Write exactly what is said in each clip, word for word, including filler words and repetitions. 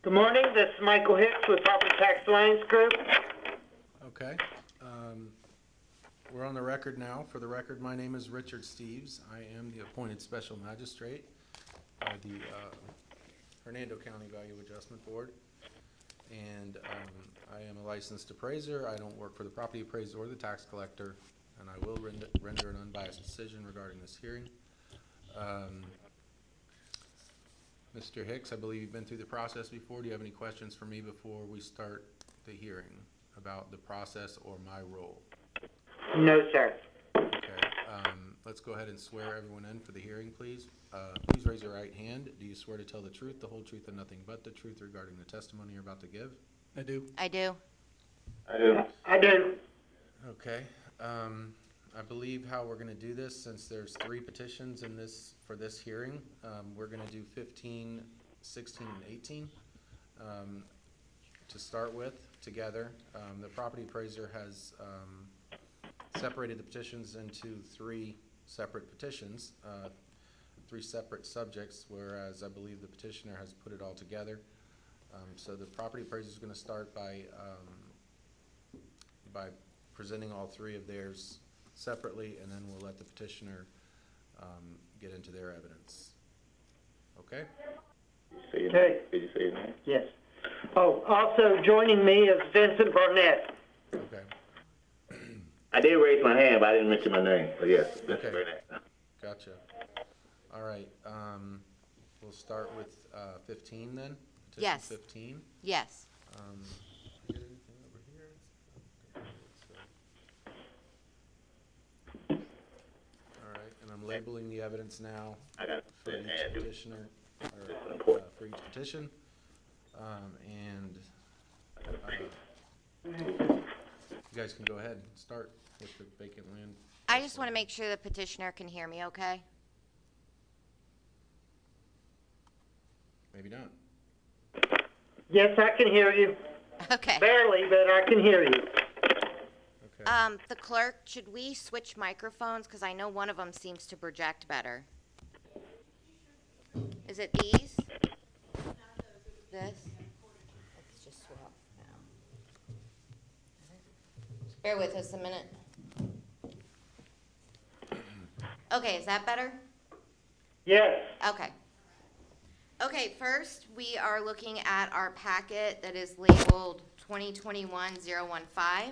Good morning, this is Michael Hicks with Property Tax Alliance Group. Okay. Um, we're on the record now. For the record, my name is Richard Steves. I am the appointed special magistrate by the uh, Hernando County Value Adjustment Board. And um, I am a licensed appraiser. I don't work for the property appraiser or the tax collector, and I will render, render an unbiased decision regarding this hearing. Um, Mister Hicks, I believe you've been through the process before. Do you have any questions for me before we start the hearing about the process or my role? No, sir. Okay, um, let's go ahead and swear everyone in for the hearing, please. Uh, please raise your right hand. Do you swear to tell the truth, the whole truth, and nothing but the truth regarding the testimony you're about to give? I do. I do. I do. I do. Okay. Um, I believe how we're going to do this, since there's three petitions in this for this hearing, um, we're going to do fifteen, sixteen, and eighteen um, to start with together. Um, the property appraiser has um, separated the petitions into three separate petitions, uh, three separate subjects, whereas I believe the petitioner has put it all together. Um, so the property appraiser is going to start by um, by presenting all three of theirs separately, and then we'll let the petitioner um, get into their evidence. Okay? Say your Okay. name. Did you say your name? Yes. Oh, also joining me is Vincent Barnett. Okay. I did raise my hand, but I didn't mention my name. But yes, Mister Okay. Burnett. Gotcha. All right. Um, we'll start with uh, fifteen then. Petition Yes. fifteen. Yes. Um, did I get anything over here? Okay, so- All right, and I'm labeling the evidence now I got for it. each Yeah, do- petitioner, or It's uh, important. for each petition. Um, and uh, you guys can go ahead and start with the vacant land. I just want to make sure the petitioner can hear me okay. Maybe not. Yes, I can hear you. Okay. Barely, but I can hear you. Okay. Um, the clerk, should we switch microphones? Because I know one of them seems to project better. Is it these? This? Let's just swap now. Bear with us a minute. Okay, is that better? Yes. Okay. Okay, first, we are looking at our packet that is labeled twenty twenty-one oh one five.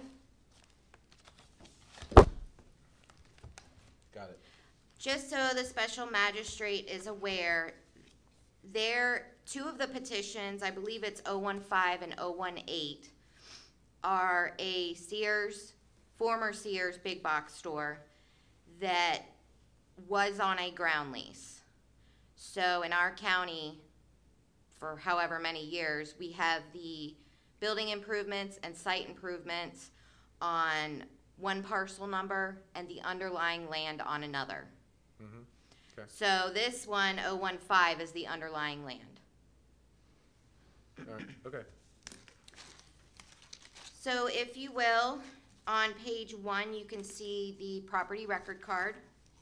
Got it. Just so the special magistrate is aware, there, two of the petitions, I believe it's oh one five and oh one eight, are a Sears, former Sears big box store that was on a ground lease. So in our county, for however many years, we have the building improvements and site improvements on one parcel number and the underlying land on another. Mm-hmm. Okay. So this one, oh one five, is the underlying land. All right. Okay. So if you will, on page one, you can see the property record card.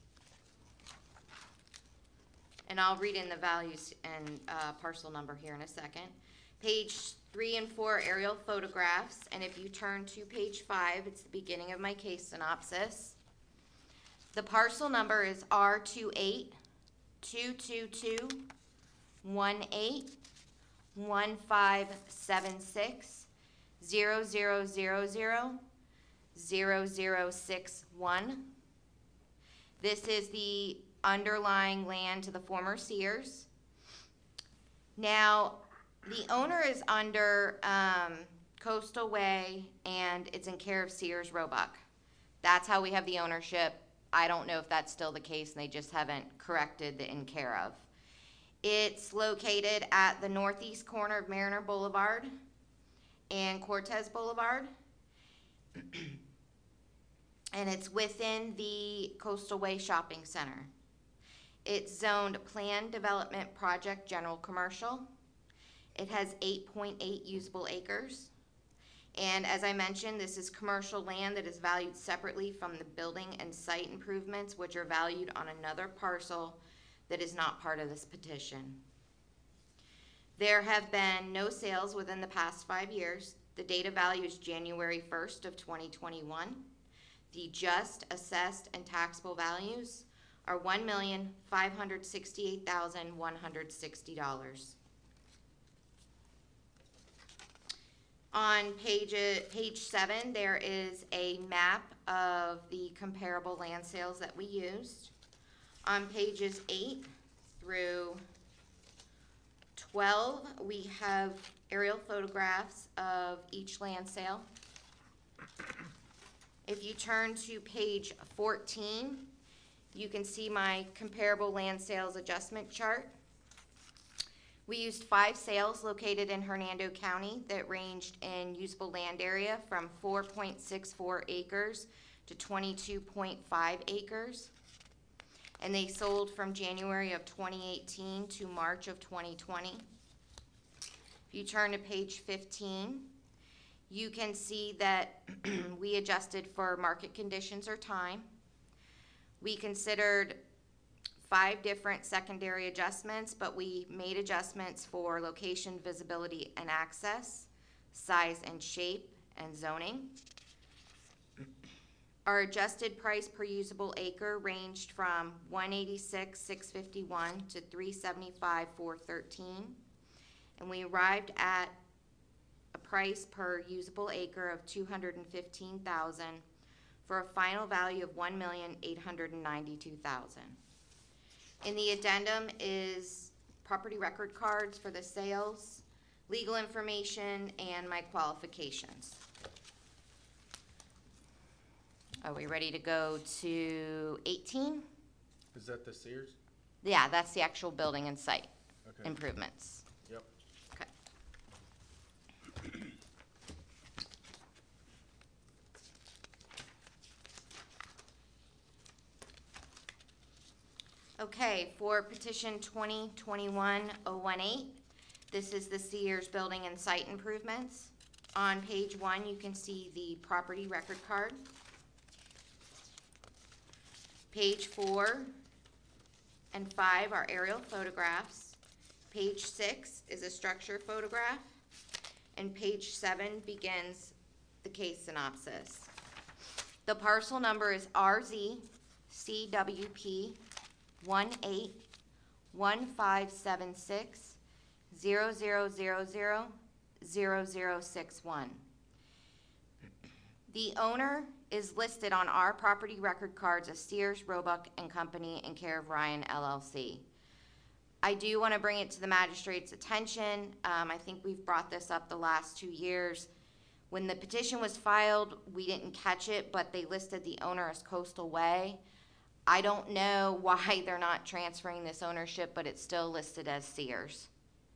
And I'll read in the values and uh, parcel number here in a second. Page three and four, aerial photographs. And if you turn to page five, it's the beginning of my case synopsis. The parcel number is R two eight two two two one eight one five seven six zero zero zero zero zero zero six one. This is the underlying land to the former Sears. Now, the owner is under um, Coastal Way, and it's in care of Sears Roebuck. That's how we have the ownership. I don't know if that's still the case, and they just haven't corrected the in care of. It's located at the northeast corner of Mariner Boulevard and Cortez Boulevard. And it's within the Coastal Way Shopping Center. It's zoned Planned Development Project General Commercial. It has eight point eight usable acres. And as I mentioned, this is commercial land that is valued separately from the building and site improvements, which are valued on another parcel that is not part of this petition. There have been no sales within the past five years. The data value is January first of twenty twenty-one. The just, assessed, and taxable values are one million, five hundred sixty-eight thousand, one hundred sixty dollars. On page, uh, page seven, there is a map of the comparable land sales that we used. On pages eight through twelve, we have aerial photographs of each land sale. If you turn to page fourteen, you can see my comparable land sales adjustment chart. We used five sales located in Hernando County that ranged in usable land area from four point six four acres to twenty-two point five acres. And they sold from January of twenty eighteen to March of twenty twenty. If you turn to page fifteen, you can see that we adjusted for market conditions or time. We considered five different secondary adjustments, but we made adjustments for location, visibility, and access, size and shape, and zoning. Our adjusted price per usable acre ranged from one eighty-six, six fifty-one to three seventy-five, four thirteen. And we arrived at a price per usable acre of two hundred fifteen thousand for a final value of one million, eight hundred ninety-two thousand. In the addendum is property record cards for the sales, legal information, and my qualifications. Are we ready to go to eighteen? Is that the Sears? Yeah, that's the actual building and site Okay. improvements. Yep. Okay. Okay, for petition twenty twenty-one oh eighteen, this is the Sears building and site improvements. On page one, you can see the property record card. Page four and five are aerial photographs. Page six is a structure photograph. And page seven begins the case synopsis. The parcel number is R Z C W P one eight one five seven six zero zero zero zero zero zero six one. The owner is listed on our property record cards as Sears, Roebuck and Company in care of Ryan L L C. I do want to bring it to the magistrate's attention. Um, I think we've brought this up the last two years. When the petition was filed, we didn't catch it, but they listed the owner as Coastal Way. I don't know why they're not transferring this ownership, but it's still listed as Sears.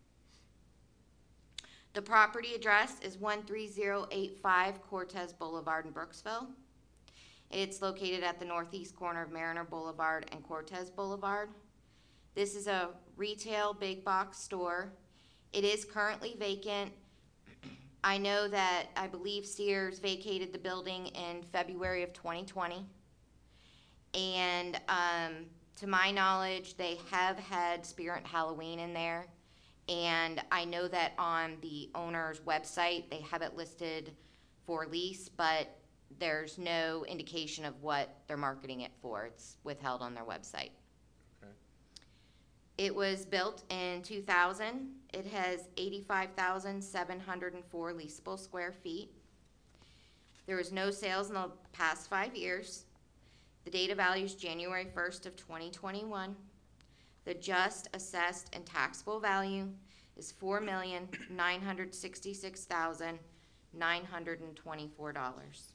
The property address is one three zero eight five Cortez Boulevard in Brooksville. It's located at the northeast corner of Mariner Boulevard and Cortez Boulevard. This is a retail big box store. It is currently vacant. I know that I believe Sears vacated the building in February of twenty twenty. And um, to my knowledge, they have had Spirit Halloween in there. And I know that on the owner's website, they have it listed for lease, but there's no indication of what they're marketing it for. It's withheld on their website. Okay. It was built in two thousand. It has eighty-five thousand seven hundred four leasable square feet. There was no sales in the past five years. The data value is January first of twenty twenty-one. The just, assessed, and taxable value is four million nine hundred sixty-six thousand nine hundred twenty-four dollars.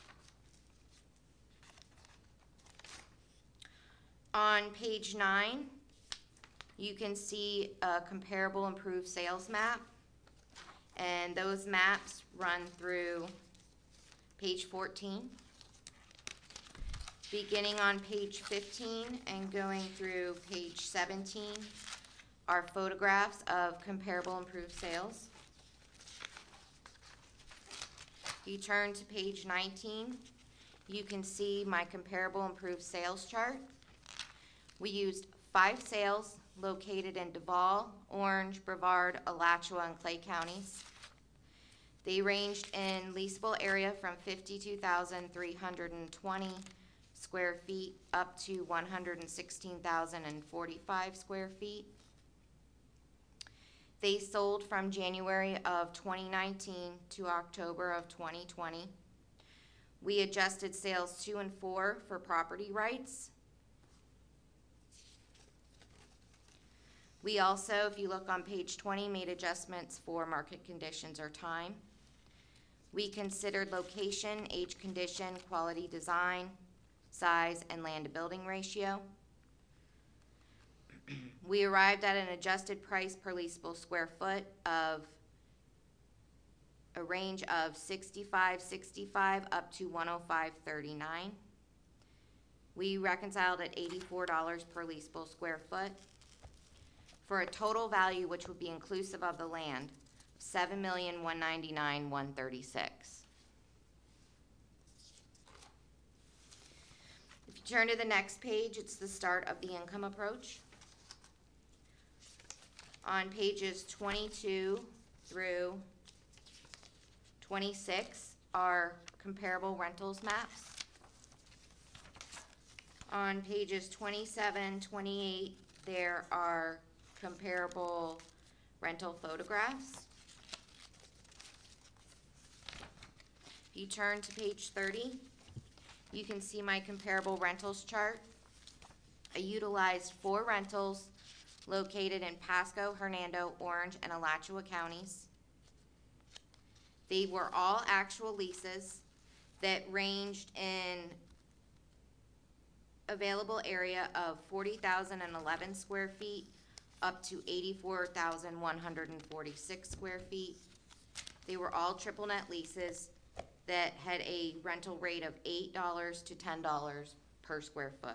On page nine, you can see a comparable improved sales map, and those maps run through page fourteen. Beginning on page fifteen and going through page seventeen are photographs of comparable improved sales. You turn to page nineteen, you can see my comparable improved sales chart. We used five sales located in Duval, Orange, Brevard, Alachua, and Clay counties. They ranged in leasable area from fifty-two thousand three hundred twenty square feet up to one hundred sixteen thousand forty-five square feet. They sold from January of twenty nineteen to October of twenty twenty. We adjusted sales two and four for property rights. We also, if you look on page twenty, made adjustments for market conditions or time. We considered location, age condition, quality design, size, and land to building ratio. We arrived at an adjusted price per leasable square foot of a range of sixty-five sixty-five up to one oh five thirty-nine. We reconciled at eighty-four dollars per leasable square foot for a total value, which would be inclusive of the land, seven million one hundred ninety-nine thousand one hundred thirty-six. If you turn to the next page, it's the start of the income approach. On pages twenty-two through twenty-six are comparable rentals maps. On pages twenty-seven, twenty-eight, there are comparable rental photographs. If you turn to page thirty, you can see my comparable rentals chart. I utilized four rentals located in Pasco, Hernando, Orange, and Alachua counties. They were all actual leases that ranged in available area of forty thousand eleven square feet up to eighty-four thousand one hundred forty-six square feet. They were all triple net leases that had a rental rate of eight dollars to ten dollars per square foot.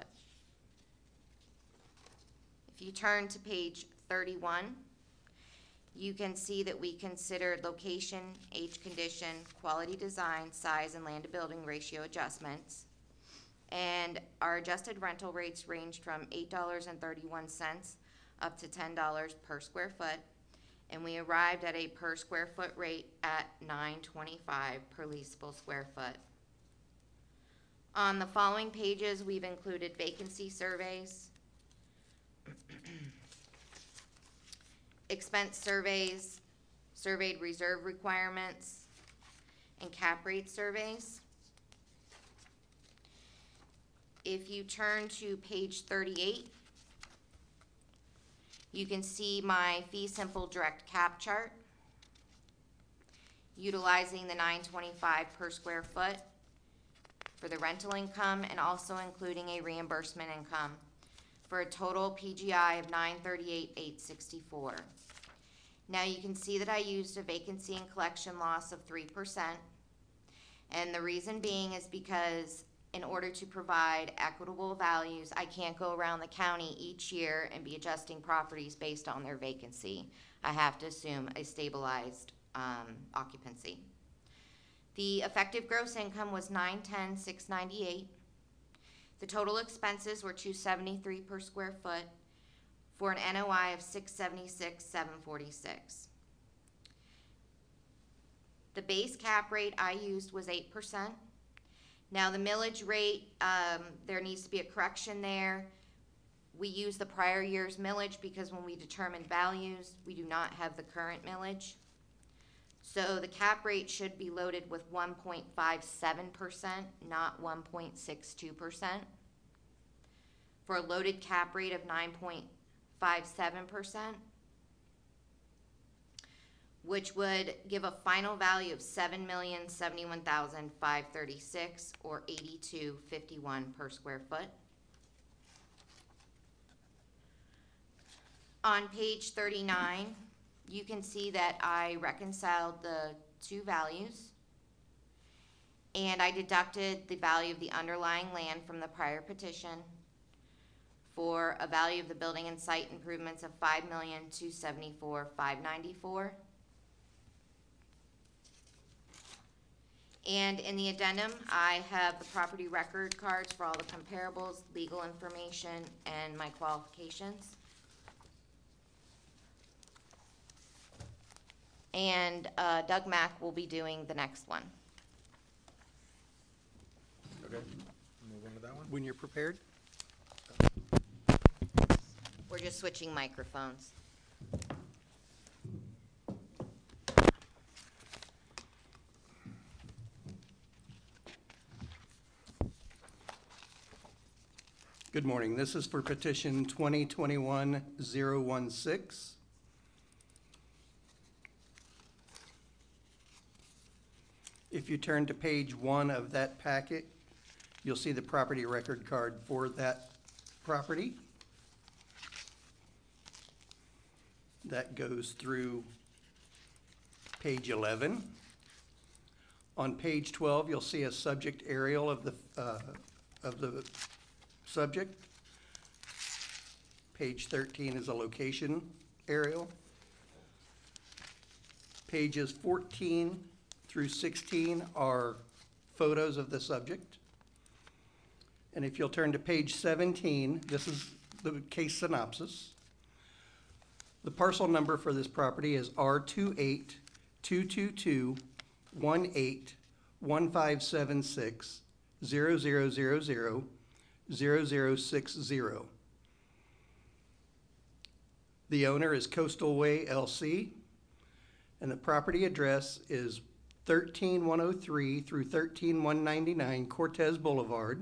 If you turn to page thirty-one, you can see that we considered location, age condition, quality design, size, and land to building ratio adjustments. And our adjusted rental rates ranged from eight dollars and thirty-one cents up to ten dollars per square foot. And we arrived at a per square foot rate at nine twenty-five per leasable square foot. On the following pages, we've included vacancy surveys, expense surveys, surveyed reserve requirements, and cap rate surveys. If you turn to page thirty-eight, you can see my fee simple direct cap chart utilizing the nine twenty-five per square foot for the rental income and also including a reimbursement income for a total P G I of nine thirty-eight eight sixty-four. Now you can see that I used a vacancy and collection loss of three percent, and the reason being is because in order to provide equitable values, I can't go around the county each year and be adjusting properties based on their vacancy. I have to assume a stabilized um, occupancy. The effective gross income was nine ten six ninety-eight. The total expenses were two seventy-three per square foot for an N O I of six seventy-six seven forty-six. The base cap rate I used was eight percent. Now the millage rate, um, there needs to be a correction there. We use the prior year's millage because when we determine values, we do not have the current millage. So the cap rate should be loaded with one point five seven percent, not one point six two percent. For a loaded cap rate of nine point five seven percent, which would give a final value of seven million seventy-one thousand five hundred thirty-six or eighty-two fifty-one per square foot. On page thirty-nine, you can see that I reconciled the two values and I deducted the value of the underlying land from the prior petition for a value of the building and site improvements of five million two hundred seventy-four thousand five hundred ninety-four. And in the addendum, I have the property record cards for all the comparables, legal information, and my qualifications. and uh, Doug Mack will be doing the next one. Okay, move on to that one. When you're prepared. We're just switching microphones. Good morning. This is for petition twenty twenty-one oh one six. If you turn to page one of that packet, you'll see the property record card for that property. That goes through page eleven. On page twelve, you'll see a subject aerial of the, uh, of the subject. Page thirteen is a location aerial. Pages fourteen through sixteen are photos of the subject. And if you'll turn to page seventeen, this is the case synopsis. The parcel number for this property is R two eight two two two one eight one five seven six zero zero zero zero zero zero six zero. The owner is Coastal Way L C, and the property address is thirteen one oh three through thirteen one ninety-nine Cortez Boulevard.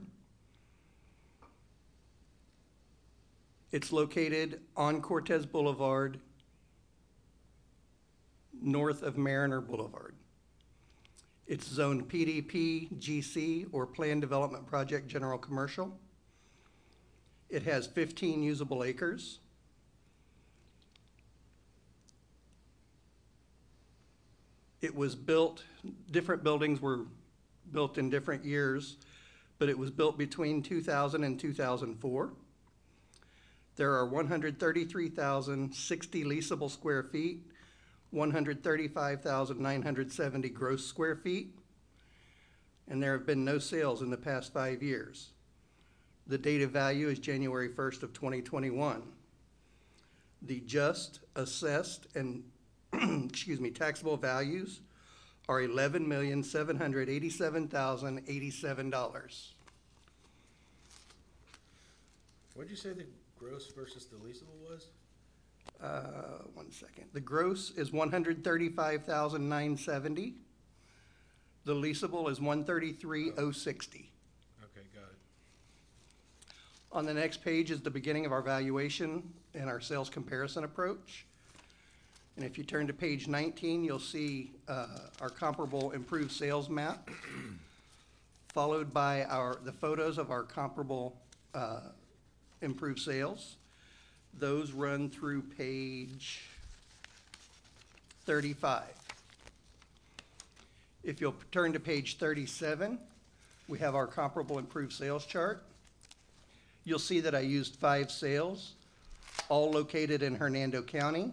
It's located on Cortez Boulevard, north of Mariner Boulevard. It's zoned P D P G C, or Plan Development Project General Commercial. It has fifteen usable acres. It was built, different buildings were built in different years, but it was built between two thousand and two thousand four. There are one hundred thirty-three thousand sixty leasable square feet, one hundred thirty-five thousand nine hundred seventy gross square feet, and there have been no sales in the past five years. The date of value is January first of twenty twenty-one. The just, assessed, and excuse me, taxable values are eleven million seven hundred eighty-seven thousand eighty-seven dollars. What'd you say the gross versus the leasable was? Uh, one second. The gross is one hundred thirty-five thousand nine hundred seventy dollars. The leasable is one hundred thirty-three thousand sixty dollars. Okay, got it. On the next page is the beginning of our valuation and our sales comparison approach. And if you turn to page nineteen, you'll see uh, our comparable improved sales map, followed by our the photos of our comparable uh, improved sales. Those run through page thirty-five. If you'll turn to page thirty-seven, we have our comparable improved sales chart. You'll see that I used five sales, all located in Hernando County.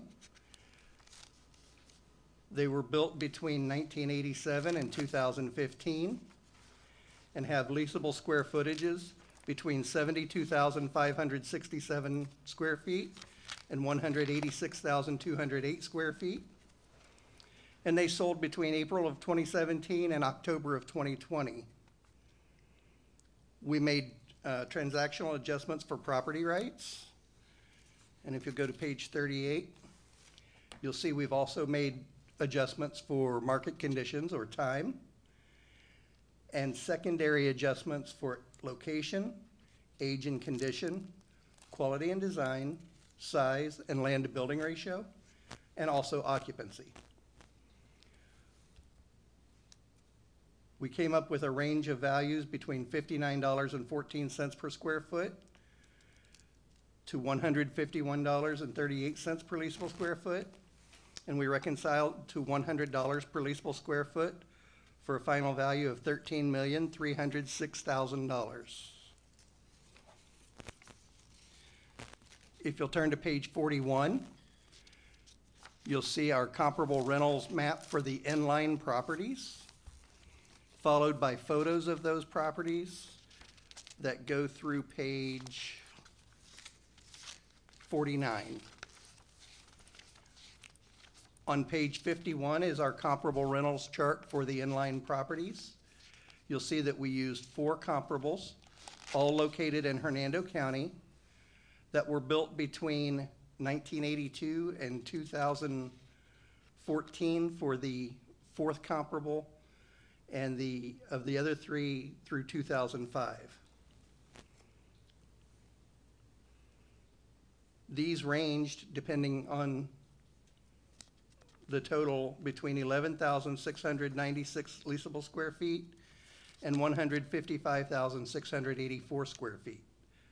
They were built between nineteen eighty-seven and two thousand fifteen and have leasable square footages between seventy-two thousand five hundred sixty-seven square feet and one hundred eighty-six thousand two hundred eight square feet. And they sold between April of twenty seventeen and October of twenty twenty. We made uh, transactional adjustments for property rights. And if you go to page thirty-eight, you'll see we've also made adjustments for market conditions or time, and secondary adjustments for location, age and condition, quality and design, size, and land to building ratio, and also occupancy. We came up with a range of values between fifty-nine dollars and fourteen cents per square foot to one hundred fifty-one dollars and thirty-eight cents per leasable square foot, and we reconciled to one hundred dollars per leasable square foot for a final value of thirteen million three hundred six thousand dollars. If you'll turn to page forty-one, you'll see our comparable rentals map for the inline properties, followed by photos of those properties that go through page forty-nine. On page fifty-one is our comparable rentals chart for the inline properties. You'll see that we used four comparables, all located in Hernando County, that were built between nineteen eighty-two and two thousand fourteen for the fourth comparable, and the, of the other three through two thousand five. These ranged, depending on the total, between eleven thousand six hundred ninety-six leasable square feet and one hundred fifty-five thousand six hundred eighty-four square feet.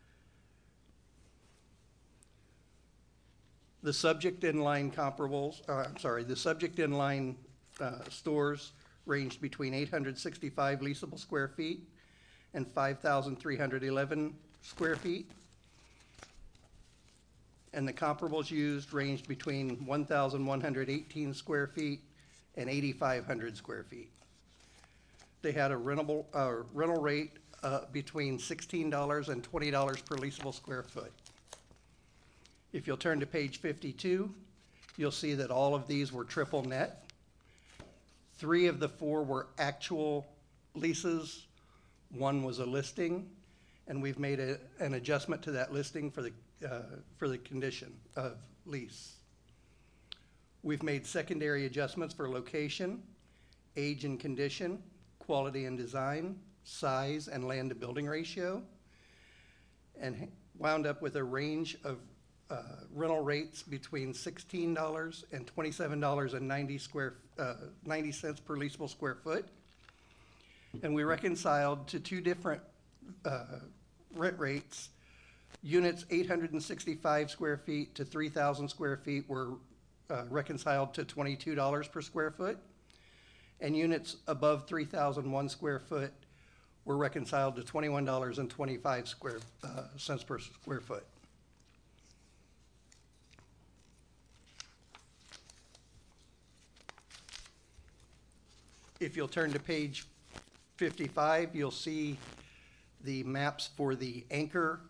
The subject inline comparables, uh, I'm sorry, the subject inline uh, stores ranged between eight hundred sixty-five leasable square feet and five thousand three hundred eleven square feet. And the comparables used ranged between one thousand one hundred eighteen square feet and eighty-five hundred square feet. They had a rentable, uh, rental rate uh, between sixteen dollars and twenty dollars per leasable square foot. If you'll turn to page fifty-two, you'll see that all of these were triple net. Three of the four were actual leases. One was a listing, and we've made a, an adjustment to that listing for the, uh, for the condition of lease. We've made secondary adjustments for location, age and condition, quality and design, size, and land to building ratio, and wound up with a range of uh, rental rates between sixteen dollars and twenty-seven dollars and ninety square, uh, ninety cents per leasable square foot. And we reconciled to two different uh, rent rates. Units eight hundred sixty-five square feet to three thousand square feet were uh, reconciled to twenty-two dollars per square foot, and units above three thousand one square foot were reconciled to twenty-one dollars and twenty-five square uh, cents per square foot. If you'll turn to page fifty-five, you'll see the maps for the anchor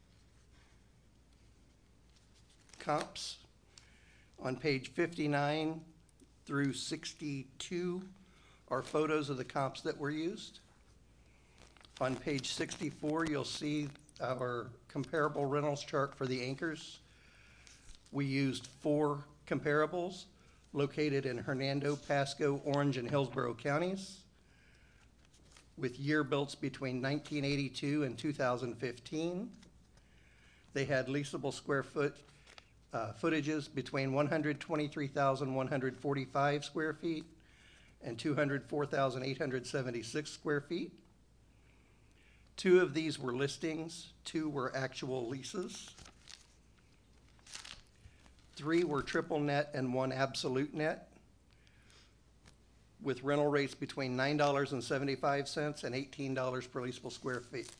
comps. On page fifty-nine through sixty-two are photos of the comps that were used. On page sixty-four, you'll see our comparable rentals chart for the anchors. We used four comparables located in Hernando, Pasco, Orange, and Hillsborough counties, with year builds between nineteen eighty-two and two thousand fifteen. They had leasable square foot uh, footages between one hundred twenty-three thousand one hundred forty-five square feet and two hundred four thousand eight hundred seventy-six square feet. Two of these were listings, two were actual leases. Three were triple net and one absolute net, with rental rates between nine dollars and seventy-five cents and eighteen dollars per leasable square feet.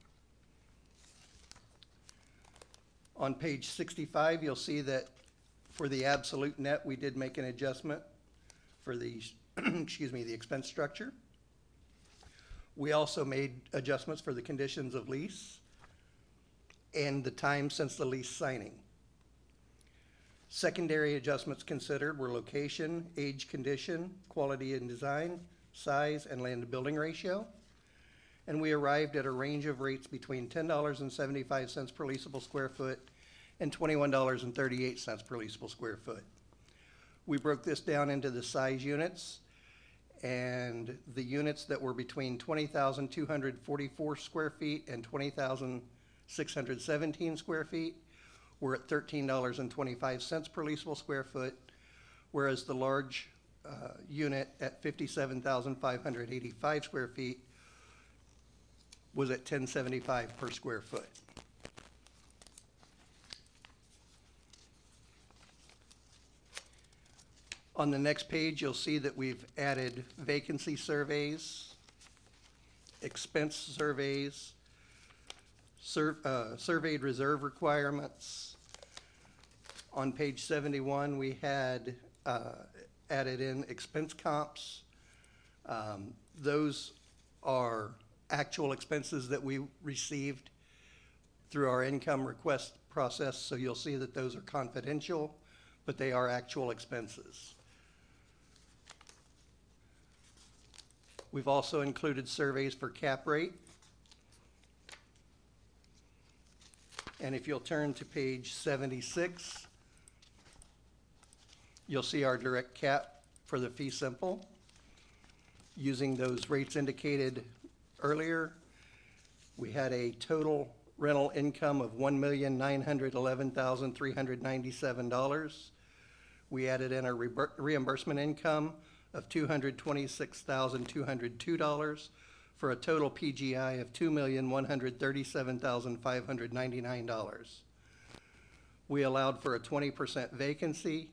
On page sixty-five, you'll see that for the absolute net, we did make an adjustment for the, excuse me, the expense structure. We also made adjustments for the conditions of lease and the time since the lease signing. Secondary adjustments considered were location, age, condition, quality and design, size, and land to building ratio. And we arrived at a range of rates between ten dollars and seventy-five cents per leasable square foot and twenty-one dollars and thirty-eight cents per leasable square foot. We broke this down into the size units, and the units that were between twenty thousand two hundred forty-four square feet and twenty thousand six hundred seventeen square feet were at thirteen dollars and twenty-five cents per leasable square foot, whereas the large uh, unit at fifty-seven thousand five hundred eighty-five square feet was at ten seventy-five per square foot. On the next page, you'll see that we've added vacancy surveys, expense surveys, sur uh, surveyed reserve requirements. On page seventy-one, we had uh, added in expense comps. Um, those are actual expenses that we received through our income request process, so you'll see that those are confidential. but they are actual expenses. We've also included surveys for cap rate. And if you'll turn to page seventy-six, you'll see our direct cap for the fee simple. Using those rates indicated earlier, we had a total rental income of one million nine hundred eleven thousand three hundred ninety-seven dollars. We added in a reimbursement income of two hundred twenty-six thousand two hundred two dollars for a total P G I of two million one hundred thirty-seven thousand five hundred ninety-nine dollars. We allowed for a twenty percent vacancy,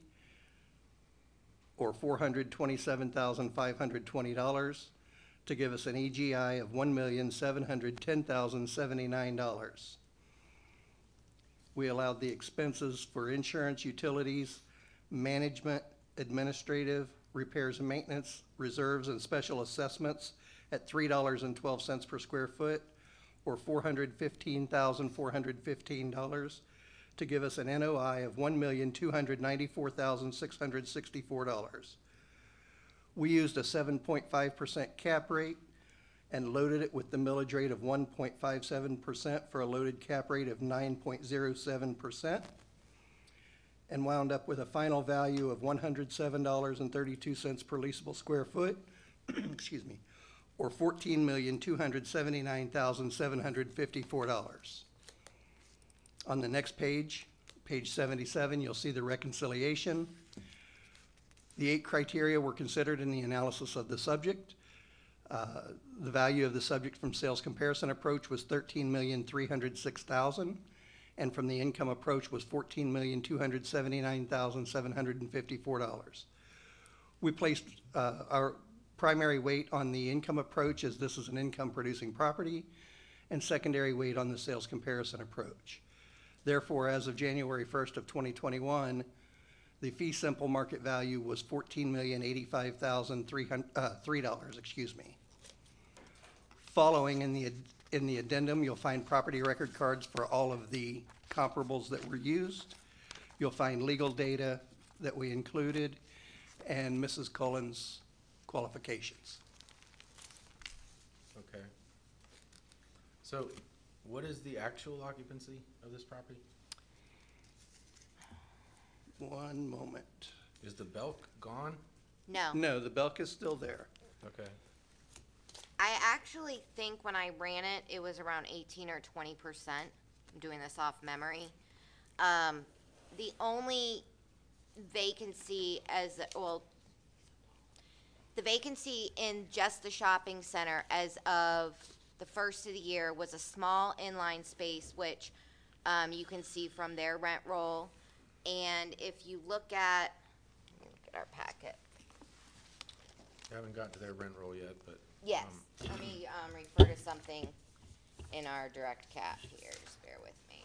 or four hundred twenty-seven thousand five hundred twenty dollars, to give us an E G I of one million seven hundred ten thousand seventy-nine dollars. We allowed the expenses for insurance, utilities, management, administrative, repairs and maintenance, reserves, and special assessments at three dollars and twelve cents per square foot, or four hundred fifteen thousand four hundred fifteen dollars, to give us an N O I of one million two hundred ninety-four thousand six hundred sixty-four dollars. We used a seven point five percent cap rate and loaded it with the millage rate of one point five seven percent for a loaded cap rate of nine point zero seven percent, and wound up with a final value of one hundred seven dollars and thirty-two cents per leasable square foot, excuse me, or fourteen million two hundred seventy-nine thousand seven hundred fifty-four dollars. On the next page, page seventy-seven, you'll see the reconciliation. The eight criteria were considered in the analysis of the subject. Uh, the value of the subject from sales comparison approach was thirteen million three hundred six thousand dollars, and from the income approach was fourteen million two hundred seventy-nine thousand seven hundred fifty-four dollars. We placed uh, our primary weight on the income approach, as this is an income producing property, and secondary weight on the sales comparison approach. Therefore, as of January first of twenty twenty-one, the fee simple market value was fourteen million eighty-five thousand three dollars, excuse me. Following in the in the addendum, you'll find property record cards for all of the comparables that were used. You'll find legal data that we included and Missus Cullen's qualifications. Okay. So what is the actual occupancy of this property? One moment. Is the Belk gone? No. No, the Belk is still there. Okay. I actually think when I ran it, it was around eighteen or twenty percent. I'm doing this off memory. Um, the only vacancy as, well, the vacancy in just the shopping center as of the first of the year was a small inline space, which um, you can see from their rent roll. And if you look at, let me look at our packet. I haven't gotten to their rent roll yet, but. Yes, um, let me um, refer to something in our direct cap here, just bear with me.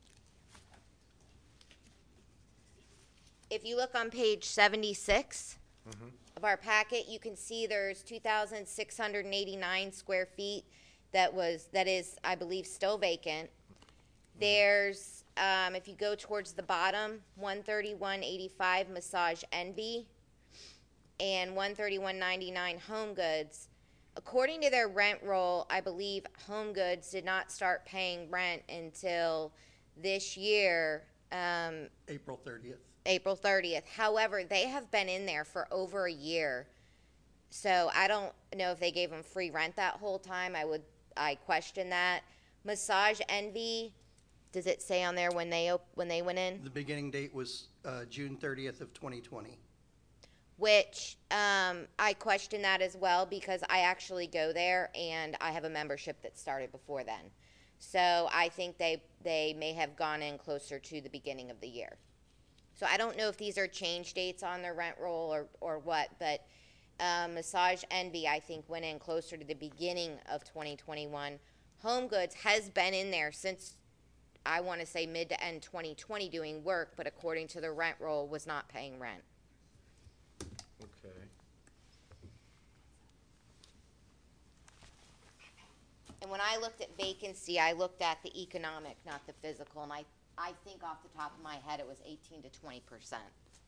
If you look on page seventy-six Mhm. of our packet, you can see there's two thousand six hundred eighty-nine square feet that was, that is, I believe, still vacant. There's, um, if you go towards the bottom, one thirty-one eighty-five Massage Envy and one thirty-one ninety-nine Home Goods. According to their rent roll, I believe Home Goods did not start paying rent until this year, um, April thirtieth. April thirtieth. However, they have been in there for over a year. So I don't know if they gave them free rent that whole time. I would, I question that. Massage Envy, does it say on there when they, op- when they went in? The beginning date was uh, June thirtieth of twenty twenty. Which um, I question that as well, because I actually go there and I have a membership that started before then. So I think they, they may have gone in closer to the beginning of the year. So I don't know if these are change dates on their rent roll or, or what, but um, Massage Envy, I think, went in closer to the beginning of twenty twenty-one. Home Goods has been in there since, I want to say, mid to end twenty twenty doing work, but according to the rent roll, was not paying rent. Okay. And when I looked at vacancy, I looked at the economic, not the physical, and I, I think off the top of my head, it was eighteen to twenty percent.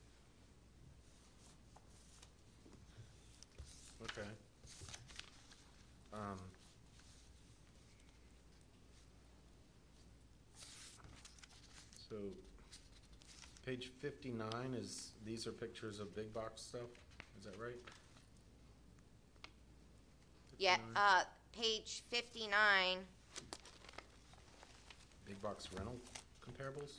So, page fifty-nine is, these are pictures of big box stuff, is that right? Yeah, fifty-nine? uh, page fifty-nine, Big box rental comparables?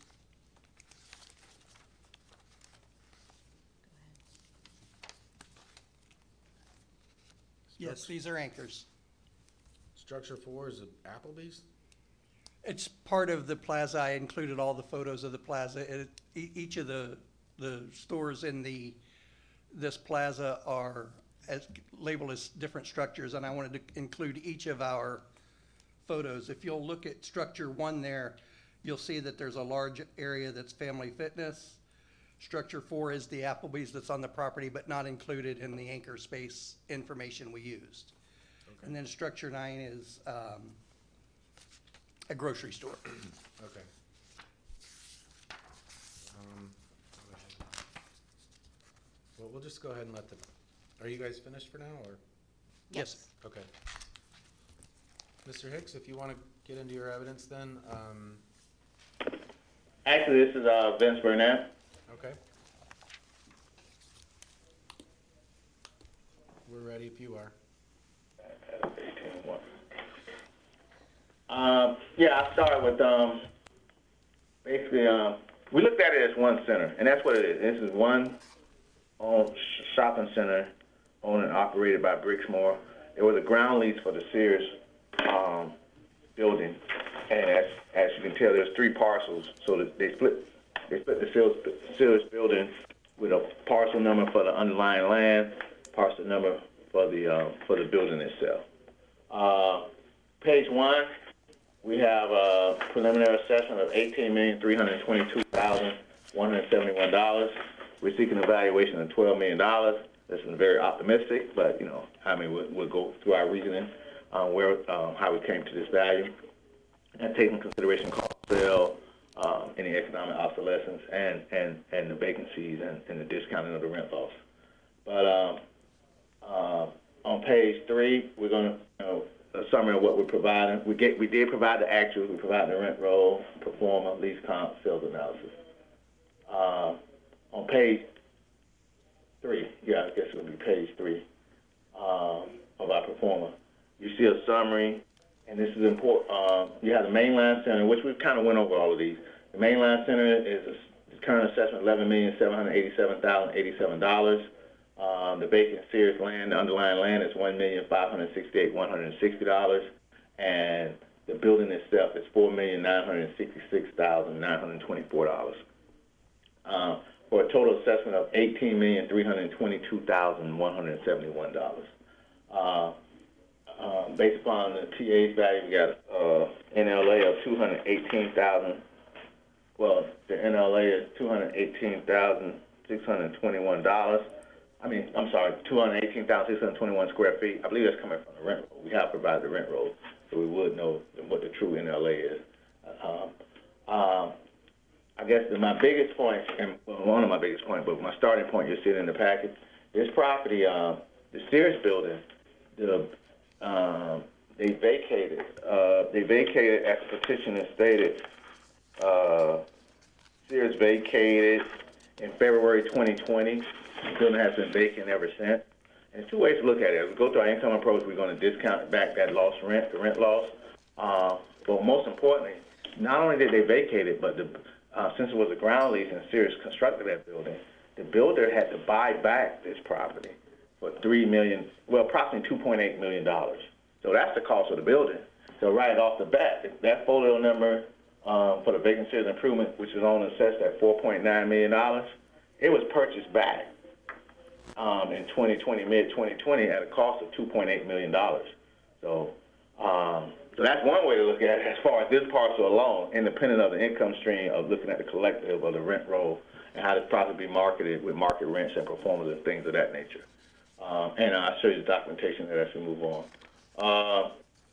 Yes, these are anchors. Structure four is a Applebee's? It's part of the plaza. I included all the photos of the plaza. It, e- each of the, the stores in the, this plaza are as, labeled as different structures, and I wanted to include each of our photos. If you'll look at structure one there, you'll see that there's a large area that's family fitness. Structure four is the Applebee's that's on the property, but not included in the anchor space information we used. Okay. And then structure nine is, um, a grocery store. Okay. Um, go ahead. Well, we'll just go ahead and let the, are you guys finished for now, or? Yes. Okay. Mister Hicks, if you want to get into your evidence then, um, Actually, this is, uh, Vince Burnett. okay. We're ready if you are. Um, yeah, I started with, um, basically, um, we looked at it as one center, and that's what it is. This is one owned sh- shopping center owned and operated by Brixmore. There was a ground lease for the Sears, um, building, and as, as you can tell, there's three parcels, so that they split, they split the Sears, Sears building with a parcel number for the underlying land, parcel number for the, uh, for the building itself. Uh, page one, we have a preliminary assessment of eighteen million, three hundred twenty-two thousand, one hundred seventy-one dollars. We're seeking a valuation of twelve million dollars. This is very optimistic, but, you know, I mean, we'll, we'll go through our reasoning on where, um, how we came to this value, and take into consideration cost of sale, um, any economic obsolescence, and, and, and the vacancies and, and the discounting of the rent loss. But um, uh, on page three, we're going to, you know, a summary of what we're providing. We get, we did provide the actuals. We provided the rent roll, performer, lease comp, sales analysis. Uh, on page three, yeah, I guess it'll be page three um, of our performer. You see a summary, and this is important. Um, you have the mainline center, which we kind of went over all of these. The mainline center is a current assessment eleven million, seven hundred eighty-seven thousand, eighty-seven dollars. Um, the vacant Sears land, the underlying land is one million, five hundred sixty-eight thousand, one hundred sixty dollars. And the building itself is four million, nine hundred sixty-six thousand, nine hundred twenty-four dollars. Uh, for a total assessment of eighteen million, three hundred twenty-two thousand, one hundred seventy-one dollars. Uh, uh, based upon the T A's value, we got uh, N L A of two hundred eighteen thousand. Well, the N L A is two hundred eighteen thousand, six hundred twenty-one dollars. I mean, I'm sorry, two hundred eighteen thousand, six hundred twenty-one square feet. I believe that's coming from the rent roll. We have provided the rent roll, so we would know what the true N L A is. Um, um, I guess the, my biggest point, and well, one of my biggest points, but my starting point you'll see it in the package, this property, uh, the Sears building, the, um, they vacated, uh, they vacated as the petitioner stated, uh, Sears vacated in February twenty twenty. The building has been vacant ever since. And there's two ways to look at it. As we go through our income approach, we're going to discount back that lost rent, the rent loss. Uh, but most importantly, not only did they vacate it, but the, uh, since it was a ground lease and Sears constructed that building, the builder had to buy back this property for three million dollars, well, approximately two point eight million dollars. So that's the cost of the building. So right off the bat, that folio number um, for the vacant Sears improvement, which is on assessed at four point nine million dollars, it was purchased back um, in twenty twenty, mid twenty twenty, at a cost of two point eight million dollars. So, um, so that's one way to look at it as far as this parcel alone, independent of the income stream of looking at the collective of the rent roll and how this property be marketed with market rents and performance and things of that nature. Um, and I'll show you the documentation there as we move on. Uh,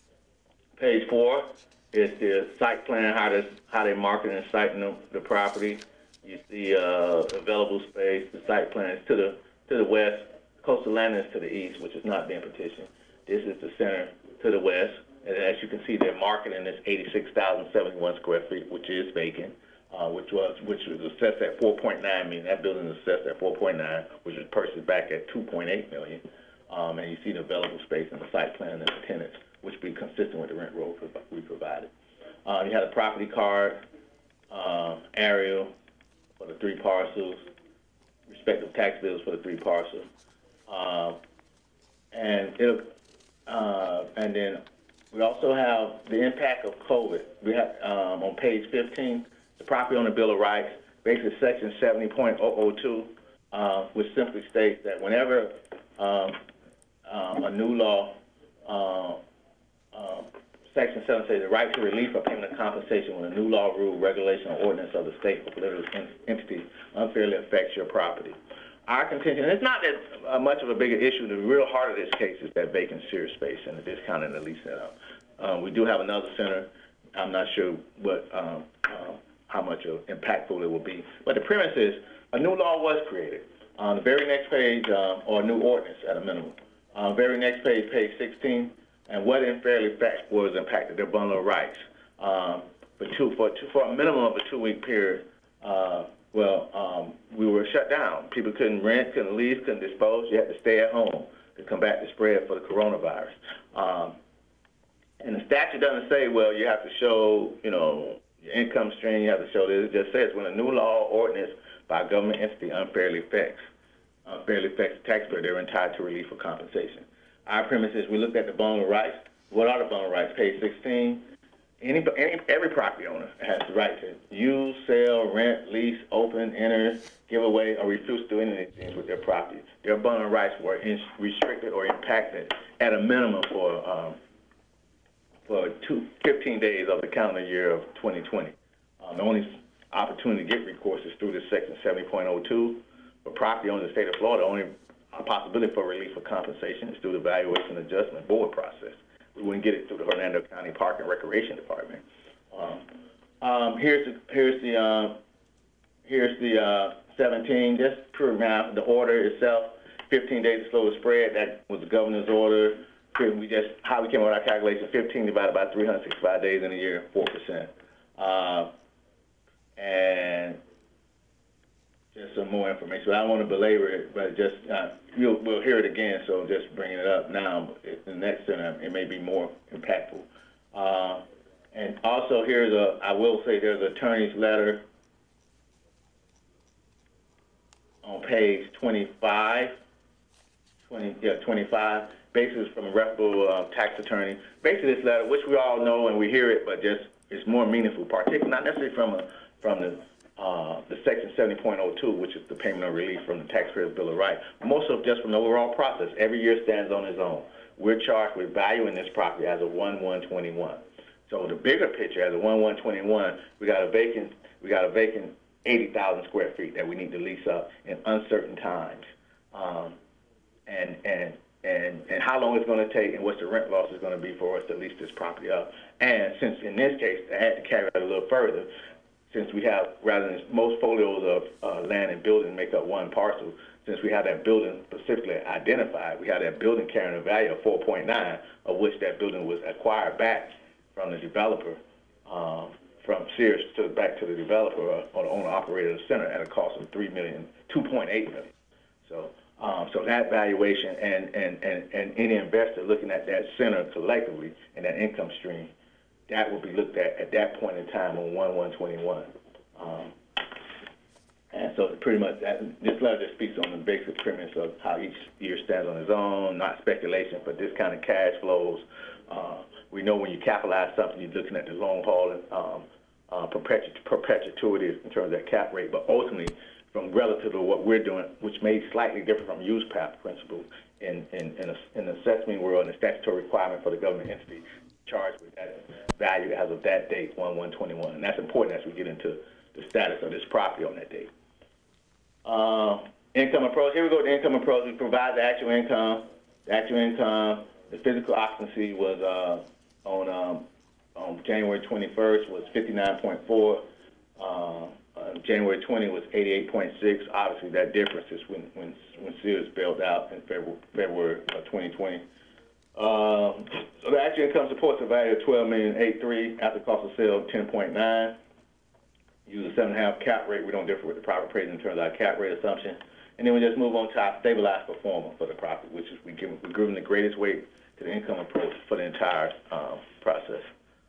page four is the site plan, how this, how they market and siting the, the property. You see uh, available space, the site plan is to the to the west, coastal landing is to the east, which is not being petitioned. This is the center to the west, and as you can see, they're marketing this eighty-six thousand seventy-one square feet, which is vacant. uh, which was which was assessed at four point nine million. That building is assessed at four point nine, which was purchased back at two point eight million. Um, and you see the available space in the site plan and the tenants, which be consistent with the rent roll we provided. Uh, you had a property card, uh, aerial for the three parcels, respective tax bills for the three parcels, uh, and it'll, uh, and then we also have the impact of COVID. We have um, on page fifteen, the property owner bill of rights, basically section seventy point zero zero two, uh, which simply states that whenever um, um, a new law, uh, uh, section seven says the right to relief or payment of compensation when a new law, rule, regulation, or ordinance of the state or political entity unfairly affects your property. Our contention, and it's not that uh, much of a bigger issue, the real heart of this case is that vacant Sears space and the discount and the lease setup. Um, we do have another center. I'm not sure what, um, uh, how much of impactful it will be. But the premise is a new law was created. On the very next page, um, or a new ordinance at a minimum. Uh, very next page, page sixteen, and what unfairly fact was impacted their bundle of rights. Um, for, two, for, two, for a minimum of a two-week period, uh, well, um, we were shut down. People couldn't rent, couldn't lease, couldn't dispose. You had to stay at home to combat the spread for the coronavirus. Um, and the statute doesn't say, well, you have to show, you know, your income stream, you have to show this. It just says when a new law or ordinance by a government entity unfairly affects, unfairly affects the taxpayer, they're entitled to relief or compensation. Our premise is we looked at the bundle of rights. What are the bundle of rights? Page sixteen. Any, any, every property owner has the right to use, sell, rent, lease, open, enter, give away, or refuse to do anything with their property. Their bundle of rights were in, restricted or impacted at a minimum for um, for two, fifteen days of the calendar year of twenty twenty. Um, the only opportunity to get recourse is through this section seventy point oh two. For property owners in the state of Florida, only a possibility for relief or compensation is through the valuation adjustment board process. We wouldn't get it through the Hernando County Park and Recreation Department. Um, um, here's the here's the uh, here's the uh, seventeen. Just pure math. The order itself, fifteen days to slow the spread. That was the governor's order. We just how we came up with our calculation: fifteen divided by three hundred sixty-five days in a year, four percent. Uh, and just some more information. But I don't want to belabor it, but just uh, you'll, we'll hear it again. So just bringing it up now. In the next center, it may be more impactful. Uh, and also, here's a. I will say there's an attorney's letter on page twenty-five. twenty, yeah, twenty-five. Basically, from a reputable uh, tax attorney. Basically, this letter, which we all know and we hear it, but just it's more meaningful, particularly not necessarily from a from the Uh, the section seventy point oh two, which is the payment of relief from the taxpayer's bill of rights, most of just from the overall process. Every year stands on its own. We're charged with valuing this property as a one one twenty-one. So the bigger picture, as a one one twenty-one, we got a vacant, we got a vacant eighty thousand square feet that we need to lease up in uncertain times, um, and and and and how long it's going to take, and what the rent loss is going to be for us to lease this property up. And since in this case, I had to carry it a little further. Since we have, rather than most folios of uh, land and building make up one parcel, since we have that building specifically identified, we have that building carrying a value of four point nine, of which that building was acquired back from the developer, um, from Sears to back to the developer or, or the owner-operator of the center at a cost of three million, two point eight million. So, um, so that valuation and, and, and, and any investor looking at that center collectively and that income stream, that will be looked at at that point in time on one one twenty-one. Um, and so pretty much that, this letter just speaks on the basic premise of how each year stands on its own, not speculation, but this kind of cash flows. Uh, we know when you capitalize something, you're looking at the long haul and um, uh, perpetu perpetuity in terms of that cap rate, but ultimately from relative to what we're doing, which may be slightly different from use path principle in, in, in, a, in the assessment world and the statutory requirement for the government entity charged with that value as of that date, one one twenty-one. And that's important as we get into the status of this property on that date. Uh, income approach. Here we go, the income approach. We provide the actual income. The actual income, the physical occupancy was uh, on, um, on January twenty-first was fifty-nine point four. Uh, uh, January twentieth was eighty-eight point six. Obviously, that difference is when, when, when Sears bailed out in February, February of twenty twenty. Um, so the actual income supports a value of twelve million eighty-three after cost of sale of ten point nine. use a seven and a half cap rate. We don't differ with the property appraiser in terms of our cap rate assumption. And then we just move on to our stabilized performer for the property, which is we give, we give them the greatest weight to the income approach for the entire um, process.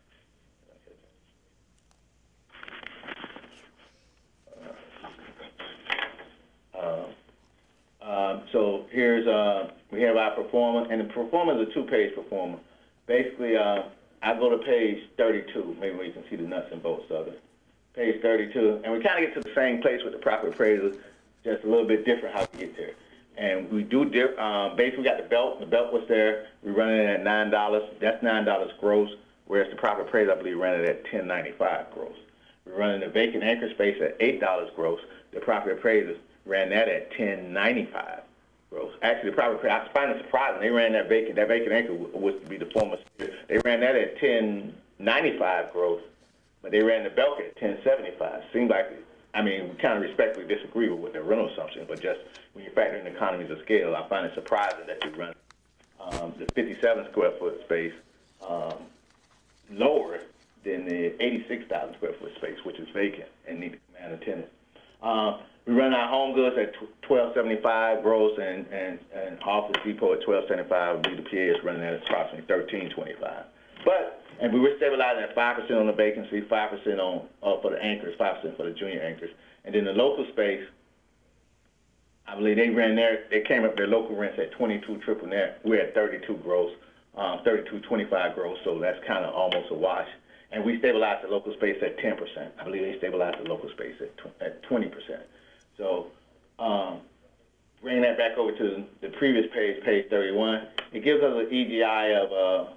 Uh, um, so here's, uh, we have our performer, and the performer is a two-page performer. Basically, uh, I go to page thirty-two, maybe where you can see the nuts and bolts of it. Page thirty-two, and we kind of get to the same place with the property appraiser, just a little bit different how we get there. And we do, diff, um, basically we got the belt, the belt was there, we run it at nine dollars, that's nine dollars gross, whereas the property appraiser, I believe, ran it at ten ninety-five gross. We're running the vacant anchor space at eight dollars gross, the property appraisers ran that at ten ninety-five gross. Actually, the property appraiser, I find it surprising, they ran that vacant, that vacant anchor was to be the former, they ran that at ten ninety-five gross, but they ran the Belk at ten seventy-five. Seemed like, I mean, we kind of respectfully disagree with what their rental assumption, but just when you factor in economies of scale, I find it surprising that you run um, the fifty-seven square foot space um, lower than the eighty-six thousand square foot space, which is vacant and need to command a tenant. Uh, we run our home goods at twelve seventy-five gross, and, and, and Office Depot at twelve seventy-five. B P A is running at approximately thirteen twenty-five. But and we were stabilizing at five percent on the vacancy, five percent on uh, for the anchors, five percent for the junior anchors. And then the local space, I believe they ran their, they came up their local rents at twenty-two triple net. We're at thirty-two gross, um, thirty-two twenty-five gross, so that's kind of almost a wash. And we stabilized the local space at ten percent. I believe they stabilized the local space at, tw at twenty percent. So um, bringing that back over to the previous page, page thirty-one, it gives us an E G I of uh,